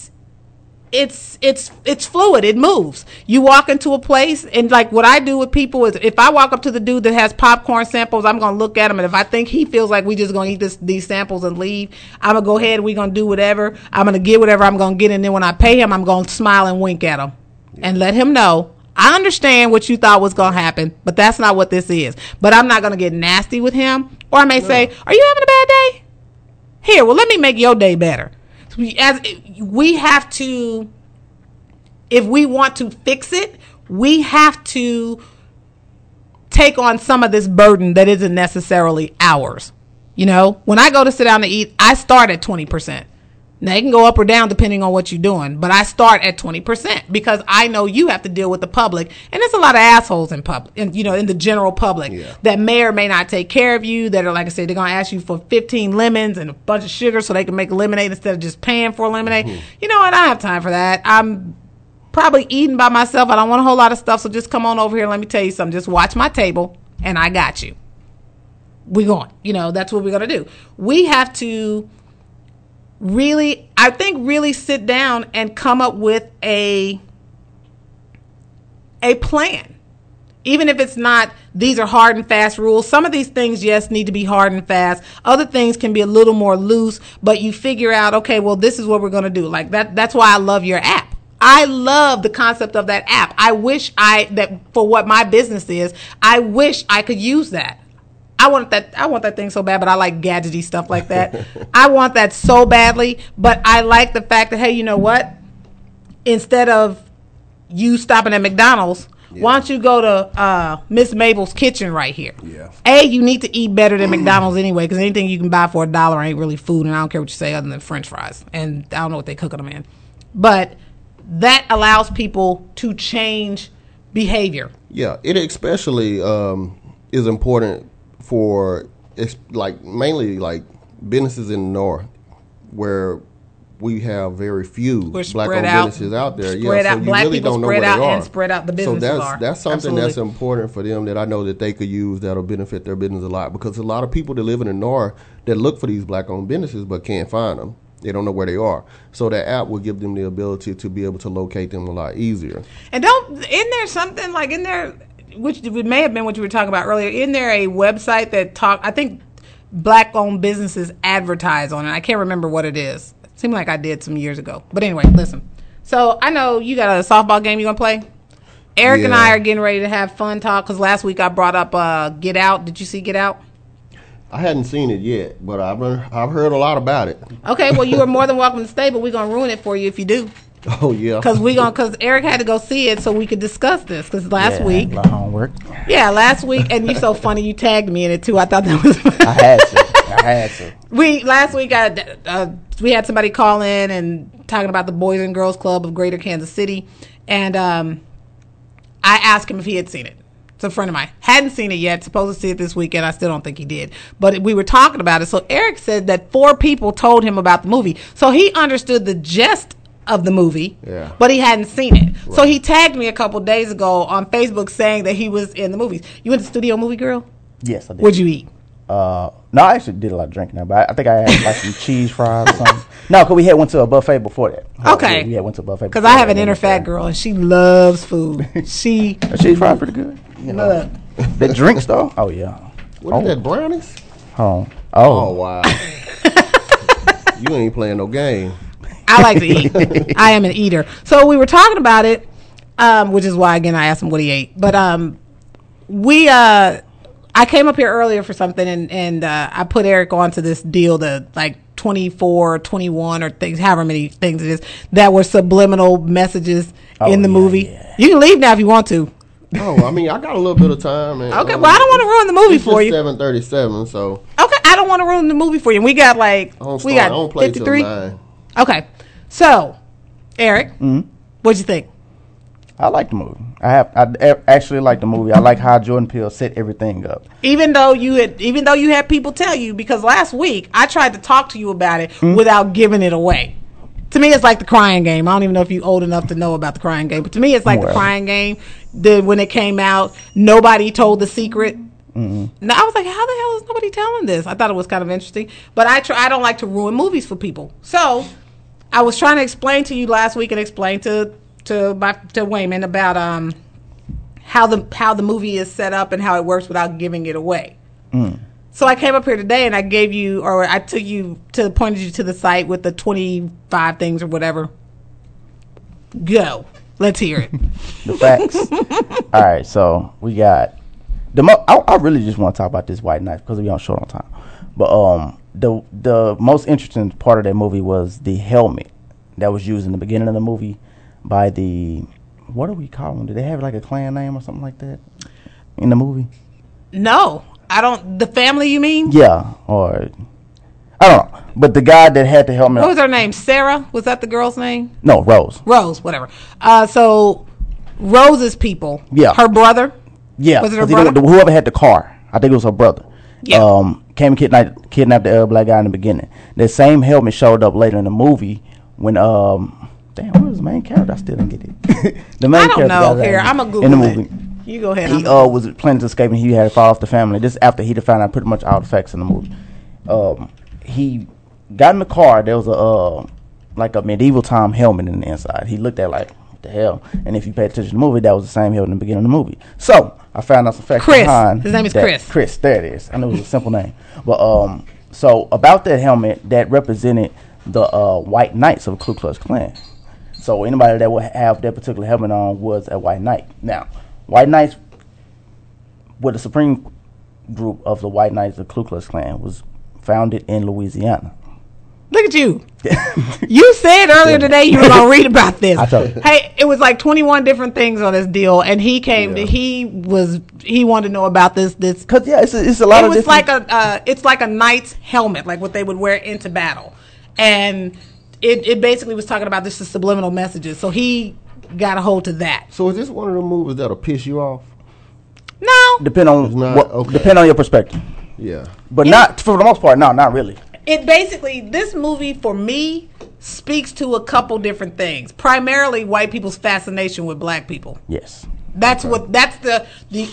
fluid. It moves. You walk into a place, and like what I do with people is, if I walk up to the dude that has popcorn samples, I'm gonna look at him, and if I think he feels like we just gonna eat these samples and leave, I'm gonna go ahead. We're gonna do whatever. I'm gonna get whatever I'm gonna get, and then when I pay him, I'm gonna smile and wink at him and let him know, I understand what you thought was gonna happen, but that's not what this is. But I'm not gonna get nasty with him, or I may say, are you having a bad day? Here, well, let me make your day better. We have to, if we want to fix it, we have to take on some of this burden that isn't necessarily ours. When I go to sit down to eat, I start at 20%. Now, it can go up or down depending on what you're doing, but I start at 20% because I know you have to deal with the public, and there's a lot of assholes in public, in the general public, that may or may not take care of you, that are, like I said, they're going to ask you for 15 lemons and a bunch of sugar so they can make lemonade instead of just paying for lemonade. You know what? I don't have time for that. I'm probably eating by myself. I don't want a whole lot of stuff, so just come on over here and let me tell you something. Just watch my table, and I got you. We're going. That's what we're going to do. We have to really sit down and come up with a plan. Even if it's not, these are hard and fast rules. Some of these things, yes, need to be hard and fast. Other things can be a little more loose, but you figure out, okay, well, this is what we're going to do. Like that's why I love your app. I love the concept of that app. I wish that for what my business is, I wish I could use that. I want that thing so bad, but I like gadgety stuff like that. I want that so badly, but I like the fact that, hey, you know what? Instead of you stopping at McDonald's, why don't you go to Miss Mabel's Kitchen right here? Yeah. You need to eat better than McDonald's anyway, because anything you can buy for $1 ain't really food, and I don't care what you say other than French fries, and I don't know what they cooking them in. But that allows people to change behavior. Yeah, it especially is important for mainly businesses in the north where we have very few black-owned businesses out there. Spread out. So you black really people don't know spread where out they are. and spread out the businesses. So are. that's something Absolutely. that's important for them that I know that they could use that'll benefit their business a lot, because a lot of people that live in the north that look for these black-owned businesses but can't find them. They don't know where they are. So that app will give them the ability to be able to locate them a lot easier. And isn't there something like in there, which may have been what you were talking about earlier, isn't there a website that I think black-owned businesses advertise on it? I can't remember what it is. It seemed like I did some years ago. But anyway, listen. So I know you got a softball game you're going to play. Eric and I are getting ready to have fun talk, because last week I brought up Get Out. Did you see Get Out? I hadn't seen it yet, but I've heard a lot about it. Okay, well, you are more than welcome to stay, but we're going to ruin it for you if you do. Oh, yeah. Because Eric had to go see it so we could discuss this. Because last week. My homework. Yeah, last week. And you're so funny. You tagged me in it, too. I thought that was. I had to. Last week, we had somebody call in and talking about the Boys and Girls Club of Greater Kansas City. And I asked him if he had seen it. It's a friend of mine. Hadn't seen it yet. Supposed to see it this weekend. I still don't think he did. But we were talking about it. So Eric said that 4 people told him about the movie. So he understood the gist of the movie, but he hadn't seen it. Right. So he tagged me a couple days ago on Facebook saying that he was in the movies. You went to Studio Movie Girl? Yes, I did. What'd you eat? No, I actually did a lot of drinking there, but I think I had like some cheese fries or something. No, because we went to a buffet before that. Okay. We went to a buffet. Because I have an inner fat girl, and she loves food. She cheese fries pretty good. You know. The drinks, though? Oh, yeah. What is that, brownies? Oh, wow. You ain't playing no game. I like to eat. I am an eater. So we were talking about it, which is why, again, I asked him what he ate. But I came up here earlier for something, and I put Eric onto this deal, the like 24, 21 or things, however many things it is, that were subliminal messages in the movie. Yeah. You can leave now if you want to. Oh, I mean, I got a little bit of time. And, okay, well, I don't want to ruin the movie for you. 7:37, so. Okay, I don't want to ruin the movie for you. We got like, we got 53. Okay, so, Eric, what'd you think? I like the movie. I actually like the movie. I like how Jordan Peele set everything up. Even though you had people tell you, because last week I tried to talk to you about it without giving it away. To me, it's like the Crying Game. I don't even know if you're old enough to know about the Crying Game, but to me, it's like the Crying Game. When it came out, nobody told the secret. Now, I was like, how the hell is nobody telling this? I thought it was kind of interesting, but I don't like to ruin movies for people. So I was trying to explain to you last week and explain to Wayman about how the movie is set up and how it works without giving it away. So I came up here today and I took you to pointed you to the site with the 25 things or whatever. Go. Let's hear it. The facts. All right, so we got I really just want to talk about this White Knight because we're on short on time. But the most interesting part of that movie was the helmet that was used in the beginning of the movie by the, what do we call them? Do they have like a clan name or something like that in the movie? No, I don't. The family, you mean? Yeah, or I don't know. But the guy that had the helmet. What was her name? Sarah? Was that the girl's name? No, Rose. Rose, whatever. So Rose's people. Yeah. Her brother. Yeah. Was it her brother? Whoever had the car, I think it was her brother. Yeah. Came and kidnapped the black guy in the beginning. The same helmet showed up later in the movie when damn, what was the main character? I still didn't get it. The main character. I don't know. Here, I'm a Google in the movie. You go ahead. He was planning to escape and he had to fall off the family. This after he found out pretty much all the facts in the movie. He got in the car. There was like a medieval time helmet in the inside. He looked at like, what the hell? And if you pay attention to the movie, that was the same helmet in the beginning of the movie. So I found out some facts behind. His name is Chris. Chris, there it is. I knew it was a simple name. But so about that helmet, that represented the White Knights of the Ku Klux Klan. So anybody that would have that particular helmet on was a White Knight. Now, White Knights were the supreme group of the White Knights of the Ku Klux Klan, was founded in Louisiana. Look at you. You said earlier today you were going to read about this. I told you. Hey, it was like 21 different things on this deal, and he came. Yeah. He wanted to know about this. Because yeah, it's a lot of different. It's like a knight's helmet, like what they would wear into battle, and it basically was talking about this is subliminal messages. So he got a hold to that. So is this one of the movies that'll piss you off? No. Depend on your perspective. Yeah. But not for the most part. No, not really. It basically, this movie for me speaks to a couple different things. Primarily, white people's fascination with black people. Yes. That's the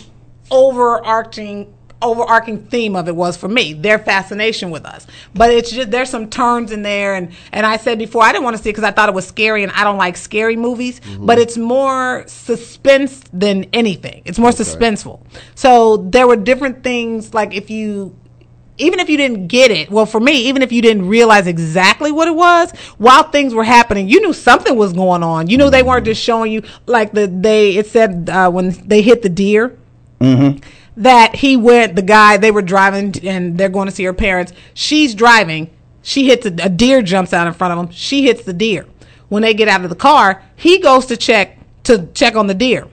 overarching theme of it was for me, their fascination with us. But it's just, there's some turns in there, and I said before I didn't want to see it because I thought it was scary, and I don't like scary movies. But it's more suspense than anything. It's more suspenseful. So there were different things, like even if you didn't get it, well, for me, even if you didn't realize exactly what it was, while things were happening, you knew something was going on. You knew they weren't just showing you, like it said when they hit the deer, that they were driving and they're going to see her parents. She's driving. She hits a deer jumps out in front of them. She hits the deer. When they get out of the car, he goes to check on the deer.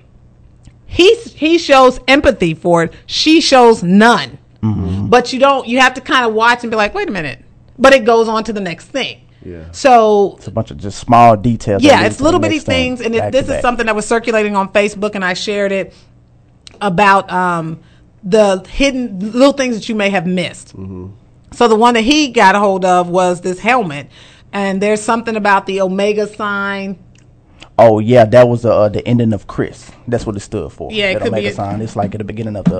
He shows empathy for it. She shows none. But you have to kind of watch and be like, wait a minute. But it goes on to the next thing. Yeah. So it's a bunch of just small details. Yeah, it's little bitty things. And this is something that was circulating on Facebook, and I shared it about the hidden little things that you may have missed. So the one that he got a hold of was this helmet. And there's something about the Omega sign. Oh, yeah, that was the ending of Chris. That's what it stood for. Yeah, it that could Omega be sign. It's like at the beginning of the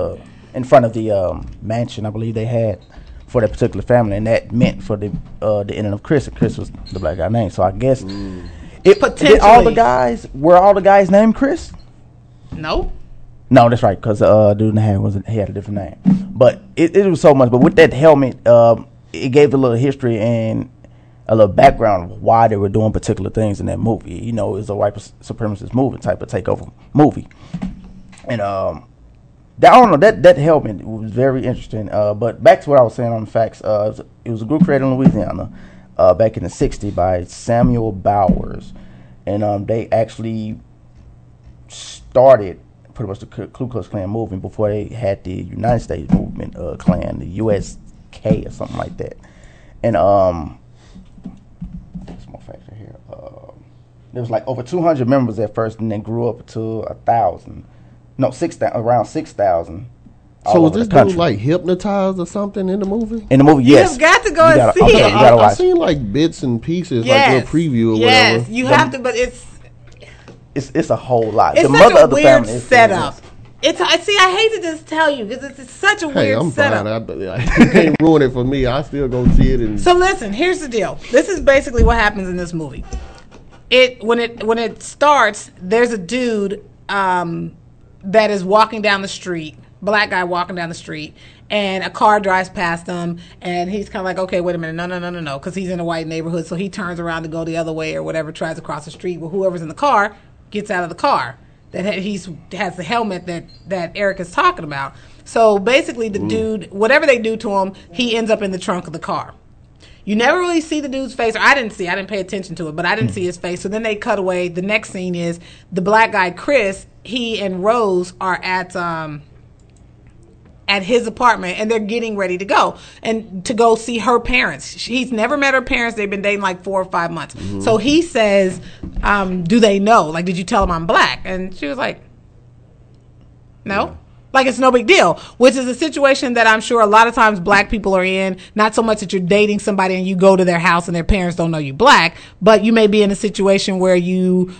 in front of the mansion, I believe they had for that particular family, and that meant for the ending of Chris, and Chris was the black guy name. So I guess did all the guys named Chris? No. No, that's right, because dude in the hand he had a different name. But it was so much. But with that helmet, it gave a little history and a little background of why they were doing particular things in that movie. You know, it was a white supremacist movie type of takeover movie. And I don't know, that helmet was very interesting. But back to what I was saying on the facts, it was a group created in Louisiana back in the 60s by Samuel Bowers. And they actually started pretty much the Ku Klux Klan movement before they had the United States movement Klan, the USK or something like that. And there's more facts right here. There was like over 200 members at first, and then grew up to 1,000. No, 6,000, around 6,000. So was this dude like hypnotized or something in the movie? In the movie, yes. You've got to go and see it. I seen like bits and pieces, like a preview or whatever. Yes, you have to, but it's a whole lot. It's the such mother a of the weird family setup. I hate to just tell you because it's such a weird setup. You can't ruin it for me. I still go see it. So listen, here's the deal. This is basically what happens in this movie. When it starts, there's a dude that is walking down the street, black guy walking down the street, and a car drives past him, and he's kind of like, okay, wait a minute, no, because he's in a white neighborhood, so he turns around to go the other way or whatever, tries to cross the street. Well, whoever's in the car gets out of the car. That has the helmet that Eric is talking about. So basically, the dude, whatever they do to him, he ends up in the trunk of the car. You never really see the dude's face, or I didn't pay attention to it, but I didn't see his face. So then they cut away. The next scene is the black guy, Chris, he and Rose are at his apartment, and they're getting ready to go see her parents. He's never met her parents. They've been dating like 4 or 5 months. Mm-hmm. So he says, do they know? Like, did you tell them I'm black? And she was like, no. Yeah. Like, it's no big deal, which is a situation that I'm sure a lot of times black people are in. Not so much that you're dating somebody and you go to their house and their parents don't know you black, but you may be in a situation where you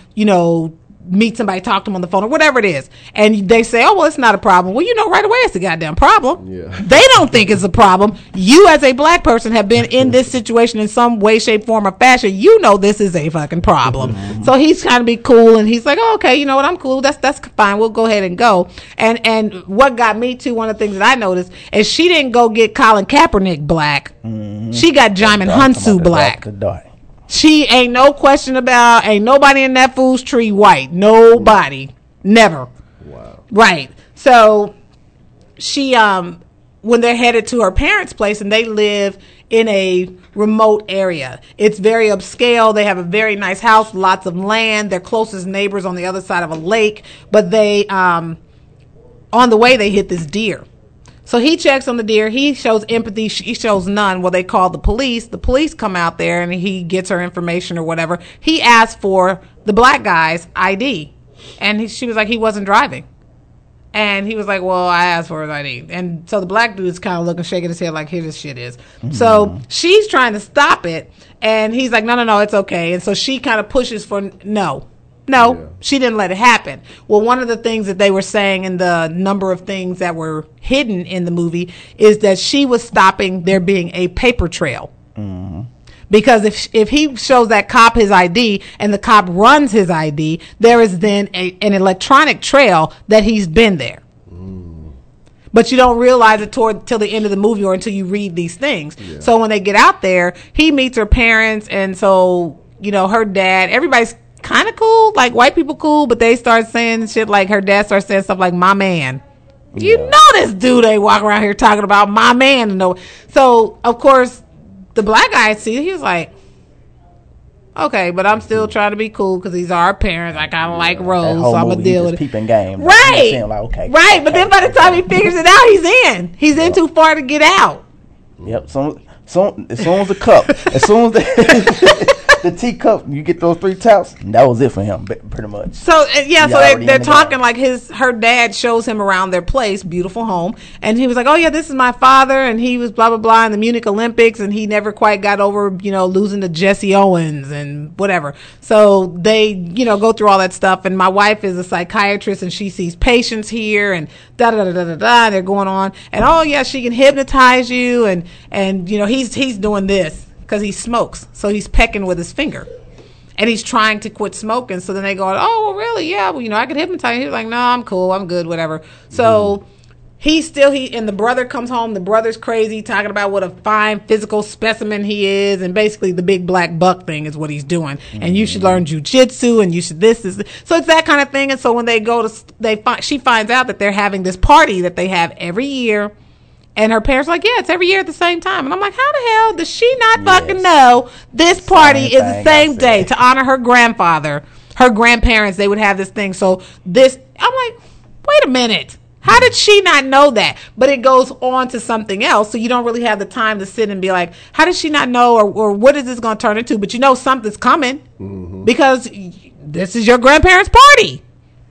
meet somebody, talk to them on the phone or whatever it is, and they say, oh, well, it's not a problem. Well, right away it's a goddamn problem. Yeah. They don't think it's a problem. You as a black person have been in this situation in some way, shape, form, or fashion. You know this is a fucking problem. Mm-hmm. So he's trying to be cool, and he's like, oh, okay, you know what, I'm cool. That's fine. We'll go ahead and go. And what got me to one of the things that I noticed is she didn't go get Colin Kaepernick black. Mm-hmm. She got Jaimin Hunsu black. She ain't no question about, ain't nobody in that fool's tree white. Nobody. Never. Wow. Right. So she, when they're headed to her parents' place, and they live in a remote area. It's very upscale. They have a very nice house, lots of land. Their closest neighbors on the other side of a lake. But they, on the way, they hit this deer. So he checks on the deer. He shows empathy. She shows none. Well, they call the police. The police come out there, and he gets her information or whatever. He asked for the black guy's ID. And she was like, he wasn't driving. And he was like, well, I asked for his ID. And so the black dude's kind of looking, shaking his head like, here this shit is. Mm-hmm. So she's trying to stop it. And he's like, no, it's okay. And so she kind of pushes for no. Yeah. She didn't let it happen. Well, one of the things that they were saying in the number of things that were hidden in the movie is that she was stopping there being a paper trail. Mm-hmm. Because if he shows that cop his ID and the cop runs his ID, there is then an electronic trail that he's been there. Mm. But you don't realize it till the end of the movie or until you read these things. Yeah. So when they get out there, he meets her parents, and so, her dad, everybody's kind of cool, like white people cool, but they start saying shit like, her dad starts saying stuff like, my man. Yeah. You know this dude ain't walking around here talking about my man. So, of course, the black guy, he was like, okay, but I'm still trying to be cool because these are our parents. I kind of like Rose, so I'm going to deal with it. Peeping game. Right. Like, okay. Right, but then by the time he figures it out, he's in. He's in too far to get out. Yep. As soon as the cup, as soon as the teacup. You get those 3 taps. And that was it for him, pretty much. So they're talking like her dad shows him around their place, beautiful home, and he was like, "Oh yeah, this is my father," and he was blah blah blah in the Munich Olympics, and he never quite got over losing to Jesse Owens and whatever. So they go through all that stuff, and my wife is a psychiatrist, and she sees patients here, and da da da da da da. They're going on, and oh yeah, she can hypnotize you, and he's doing this because he smokes, so he's pecking with his finger. And he's trying to quit smoking. So then they go, oh, well, really? Yeah, well, I could hypnotize you. He's like, no, I'm cool. I'm good, whatever. So and the brother comes home. The brother's crazy, talking about what a fine physical specimen he is. And basically the big black buck thing is what he's doing. And you should learn jujitsu, and you should this. So it's that kind of thing. And so when they go she finds out that they're having this party that they have every year. And her parents are like, yeah, it's every year at the same time. And I'm like, how the hell does she not fucking know this party is the same day to honor her grandfather, her grandparents? They would have this thing. So I'm like, wait a minute. How did she not know that? But it goes on to something else. So you don't really have the time to sit and be like, how did she not know? Or what is this going to turn into? But something's coming because this is your grandparents' party.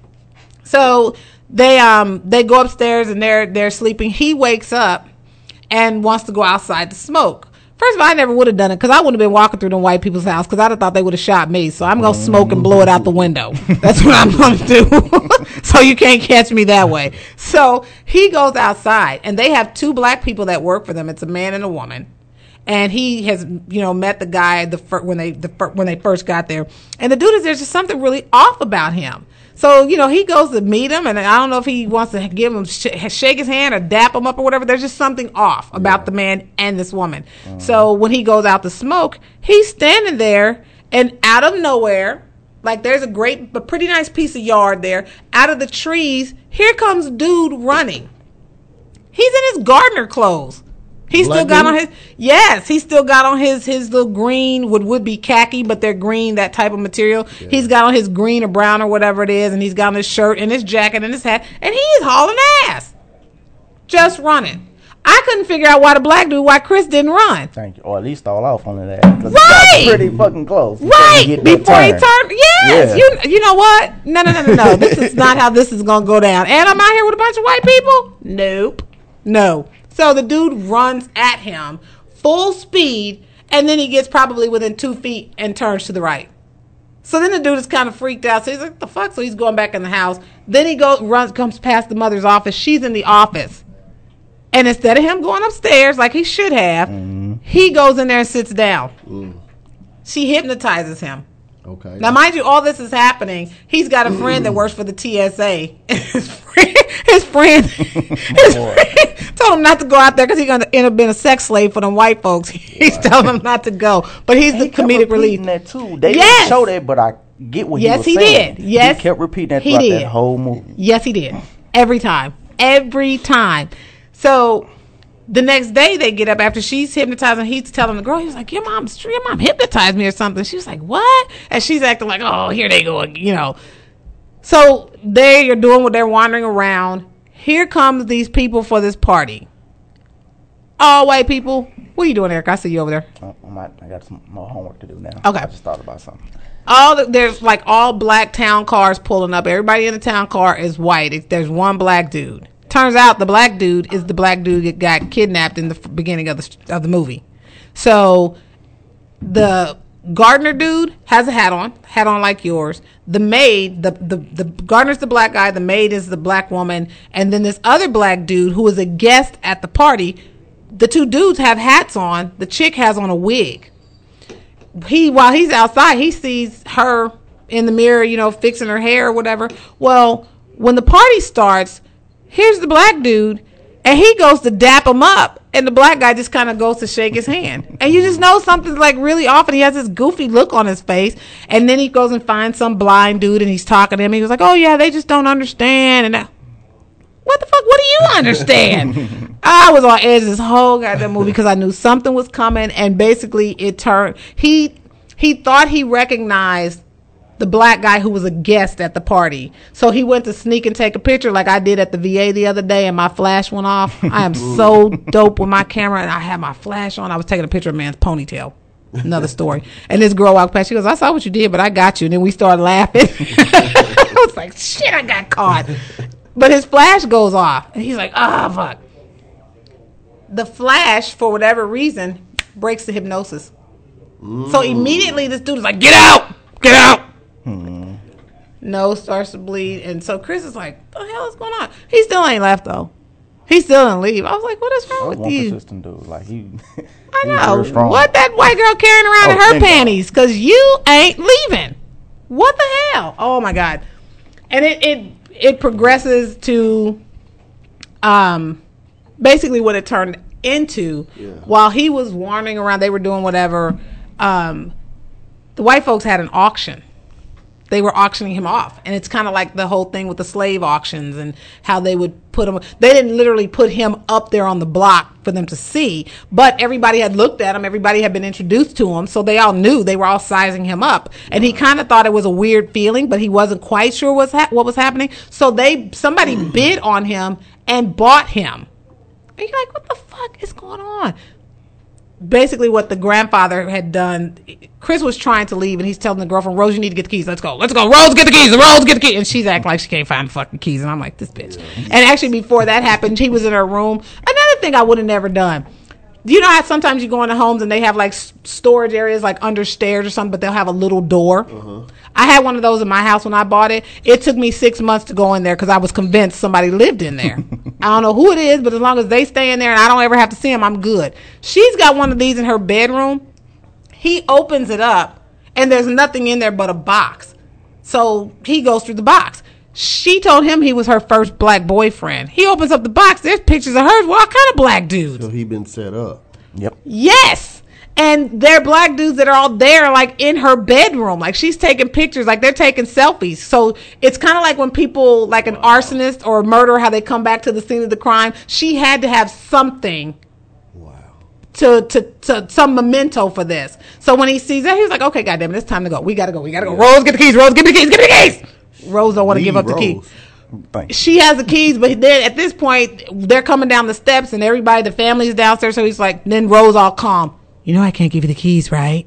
So they go upstairs and they're sleeping. He wakes up and wants to go outside to smoke. First of all, I never would have done it because I wouldn't have been walking through them white people's house because I'd have thought they would have shot me. So I'm going to smoke and blow it out the window. That's what I'm going to do. So you can't catch me that way. So he goes outside, and they have 2 black people that work for them. It's a man and a woman. And he has, met the guy when they first got there. And the dude is, there's just something really off about him. So, he goes to meet him, and I don't know if he wants to give him, shake his hand or dap him up or whatever. There's just something off about the man and this woman. So when he goes out to smoke, he's standing there, and out of nowhere, like there's a pretty nice piece of yard there, out of the trees, here comes dude running. He's in his gardener clothes. He still got on he's still got on his little green, would be khaki, but they're green, that type of material. Yeah. He's got on his green or brown or whatever it is, and he's got on his shirt and his jacket and his hat, and he's hauling ass. Just running. I couldn't figure out why Chris didn't run. Thank you. Or at least all off on that. Right. Pretty fucking close. Right. Before he turned. Yes. Yeah. You know what? No. This is not how this is going to go down. And I'm out here with a bunch of white people? Nope. No. So the dude runs at him full speed, and then he gets probably within 2 feet and turns to the right. So then the dude is kind of freaked out. So he's like, what the fuck? So he's going back in the house. Then he comes past the mother's office. She's in the office. And instead of him going upstairs like he should have, he goes in there and sits down. She hypnotizes him. Okay. Now, mind you, all this is happening. He's got a friend that works for the TSA. His friend told him not to go out there because he's going to end up being a sex slave for them white folks. He's telling him not to go. But he's the comedic relief. That too. They didn't show that, but I get what he was saying. Yes, he did. Yes, he kept repeating that throughout that whole movie. Yes, he did. Every time. So the next day they get up after she's hypnotizing. He's telling the girl, he was like, your mom hypnotized me or something. She was like, what? And she's acting like, oh, here they go, So they are doing what they're wandering around. Here comes these people for this party. All white people. What are you doing, Eric? I see you over there. I got some more homework to do now. Okay. I just thought about something. There's like all black town cars pulling up. Everybody in the town car is white. There's one black dude. Turns out the black dude is the black dude that got kidnapped in the beginning of the movie. So the gardener dude has a hat on like yours. The maid, the gardener's the black guy, the maid is the black woman, and then this other black dude who is a guest at the party. The 2 dudes have hats on. The chick has on a wig. While he's outside, he sees her in the mirror, fixing her hair or whatever. Well, when the party starts, here's the black dude, and he goes to dap him up, and the black guy just kind of goes to shake his hand. And you just know something's like really off, and he has this goofy look on his face. And then he goes and finds some blind dude, and he's talking to him. He was like, oh, yeah, they just don't understand. And what the fuck? What do you understand? I was on edge this whole goddamn movie because I knew something was coming, and basically it turned. He thought he recognized the black guy who was a guest at the party. So he went to sneak and take a picture like I did at the VA the other day, and my flash went off. I am so dope with my camera, and I had my flash on. I was taking a picture of a man's ponytail. Another story. And this girl walked past. She goes, I saw what you did, but I got you. And then we started laughing. I was like, shit, I got caught. But his flash goes off. And he's like, fuck. The flash, for whatever reason, breaks the hypnosis. So immediately this dude is like, get out! Get out! Nose starts to bleed. And so Chris is like, what the hell is going on? He still ain't left, though. He still didn't leave. I was like, what is wrong with you? Consistent dude. Like, I know. What that white girl carrying around in her panties? Because you ain't leaving. What the hell? Oh, my God. And it progresses to basically what it turned into. While he was wandering around, they were doing whatever. The white folks had an auction. They were auctioning him off. And it's kind of like the whole thing with the slave auctions and how they would put him. They didn't literally put him up there on the block for them to see, but everybody had looked at him. Everybody had been introduced to him. So they all knew. They were all sizing him up. And he kind of thought it was a weird feeling, but he wasn't quite sure what was happening. So somebody bid on him and bought him. And you're like, what the fuck is going on? Basically what the grandfather had done, Chris was trying to leave and he's telling the girlfriend, Rose, you need to get the keys. Let's go. Rose, get the keys. Rose, get the keys. And she's acting like she can't find the fucking keys. And I'm like, this bitch. And actually before that happened, he was in her room. Another thing I would have never done. You know how sometimes you go into homes and they have like storage areas like under stairs or something, but they'll have a little door. I had one of those in my house when I bought it. It took me 6 months to go in there because I was convinced somebody lived in there. I don't know who it is, but as long as they stay in there and I don't ever have to see them, I'm good. She's got one of these in her bedroom. He opens it up and there's nothing in there but a box. So he goes through the box. She told him he was her first black boyfriend. He opens up the box. There's pictures of hers. Well, what kind of black dudes? So he been set up. Yep. Yes. And they're black dudes that are all there, like in her bedroom. Like she's taking pictures, like they're taking selfies. So it's kind of like when people, like an arsonist or a murderer, how they come back to the scene of the crime. She had to have something. To some memento for this. So when he sees that, he's like, okay, goddamn it, it's time to go. We gotta go. Rose, get the keys. Rose, give me the keys. Give me the keys. Rose don't want to give up the key. She has the keys, but then at this point, they're coming down the steps and everybody, the family's downstairs. So he's like, then Rose all calm. You know I can't give you the keys, right?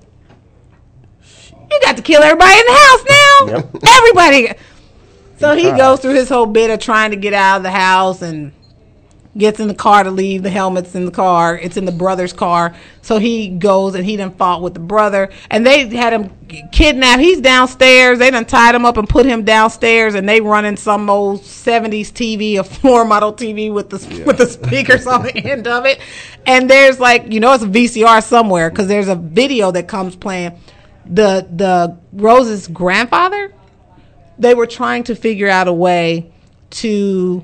You got to kill everybody in the house now. Yep. Everybody. So he goes through his whole bit of trying to get out of the house and gets in the car to leave. The helmet's in the car. It's in the brother's car. So he goes and he done fought with the brother. And they had him kidnapped. He's downstairs. They done tied him up and put him downstairs. And they running some old 70s TV, a floor model TV with the speakers on the end of it. And there's like, it's a VCR somewhere because there's a video that comes playing. The Rose's grandfather, they were trying to figure out a way to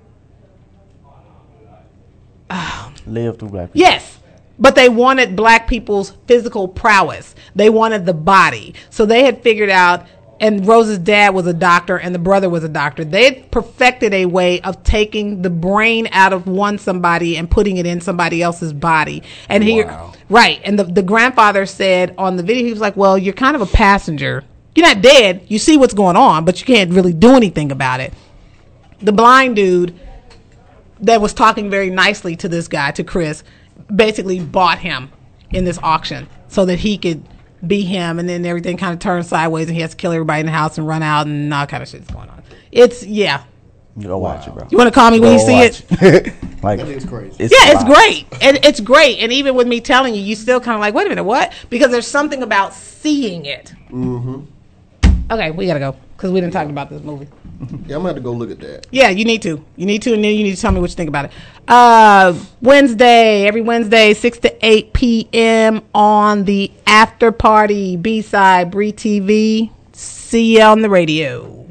live through black people. Yes, but they wanted black people's physical prowess. They wanted the body. So they had figured out, and Rose's dad was a doctor and the brother was a doctor. They had perfected a way of taking the brain out of somebody and putting it in somebody else's body. And right. And the grandfather said on the video, he was like, well, you're kind of a passenger. You're not dead. You see what's going on, but you can't really do anything about it. The blind dude that was talking very nicely to this guy, to Chris, basically bought him in this auction so that he could be him, and then everything kind of turns sideways and he has to kill everybody in the house and run out and all kind of shit's going on. It's, You go watch it, bro. You want to call me when you see it? Like, it's crazy. It's great. And it's great. And even with me telling you, you still kind of like, wait a minute, what? Because there's something about seeing it. Okay, we got to go because we didn't talk about this movie. Yeah, I'm going to have to go look at that. Yeah, you need to. And then you need to tell me what you think about it. Every Wednesday, 6 to 8 p.m. on the After Party B-Side Bree TV. See you on the radio.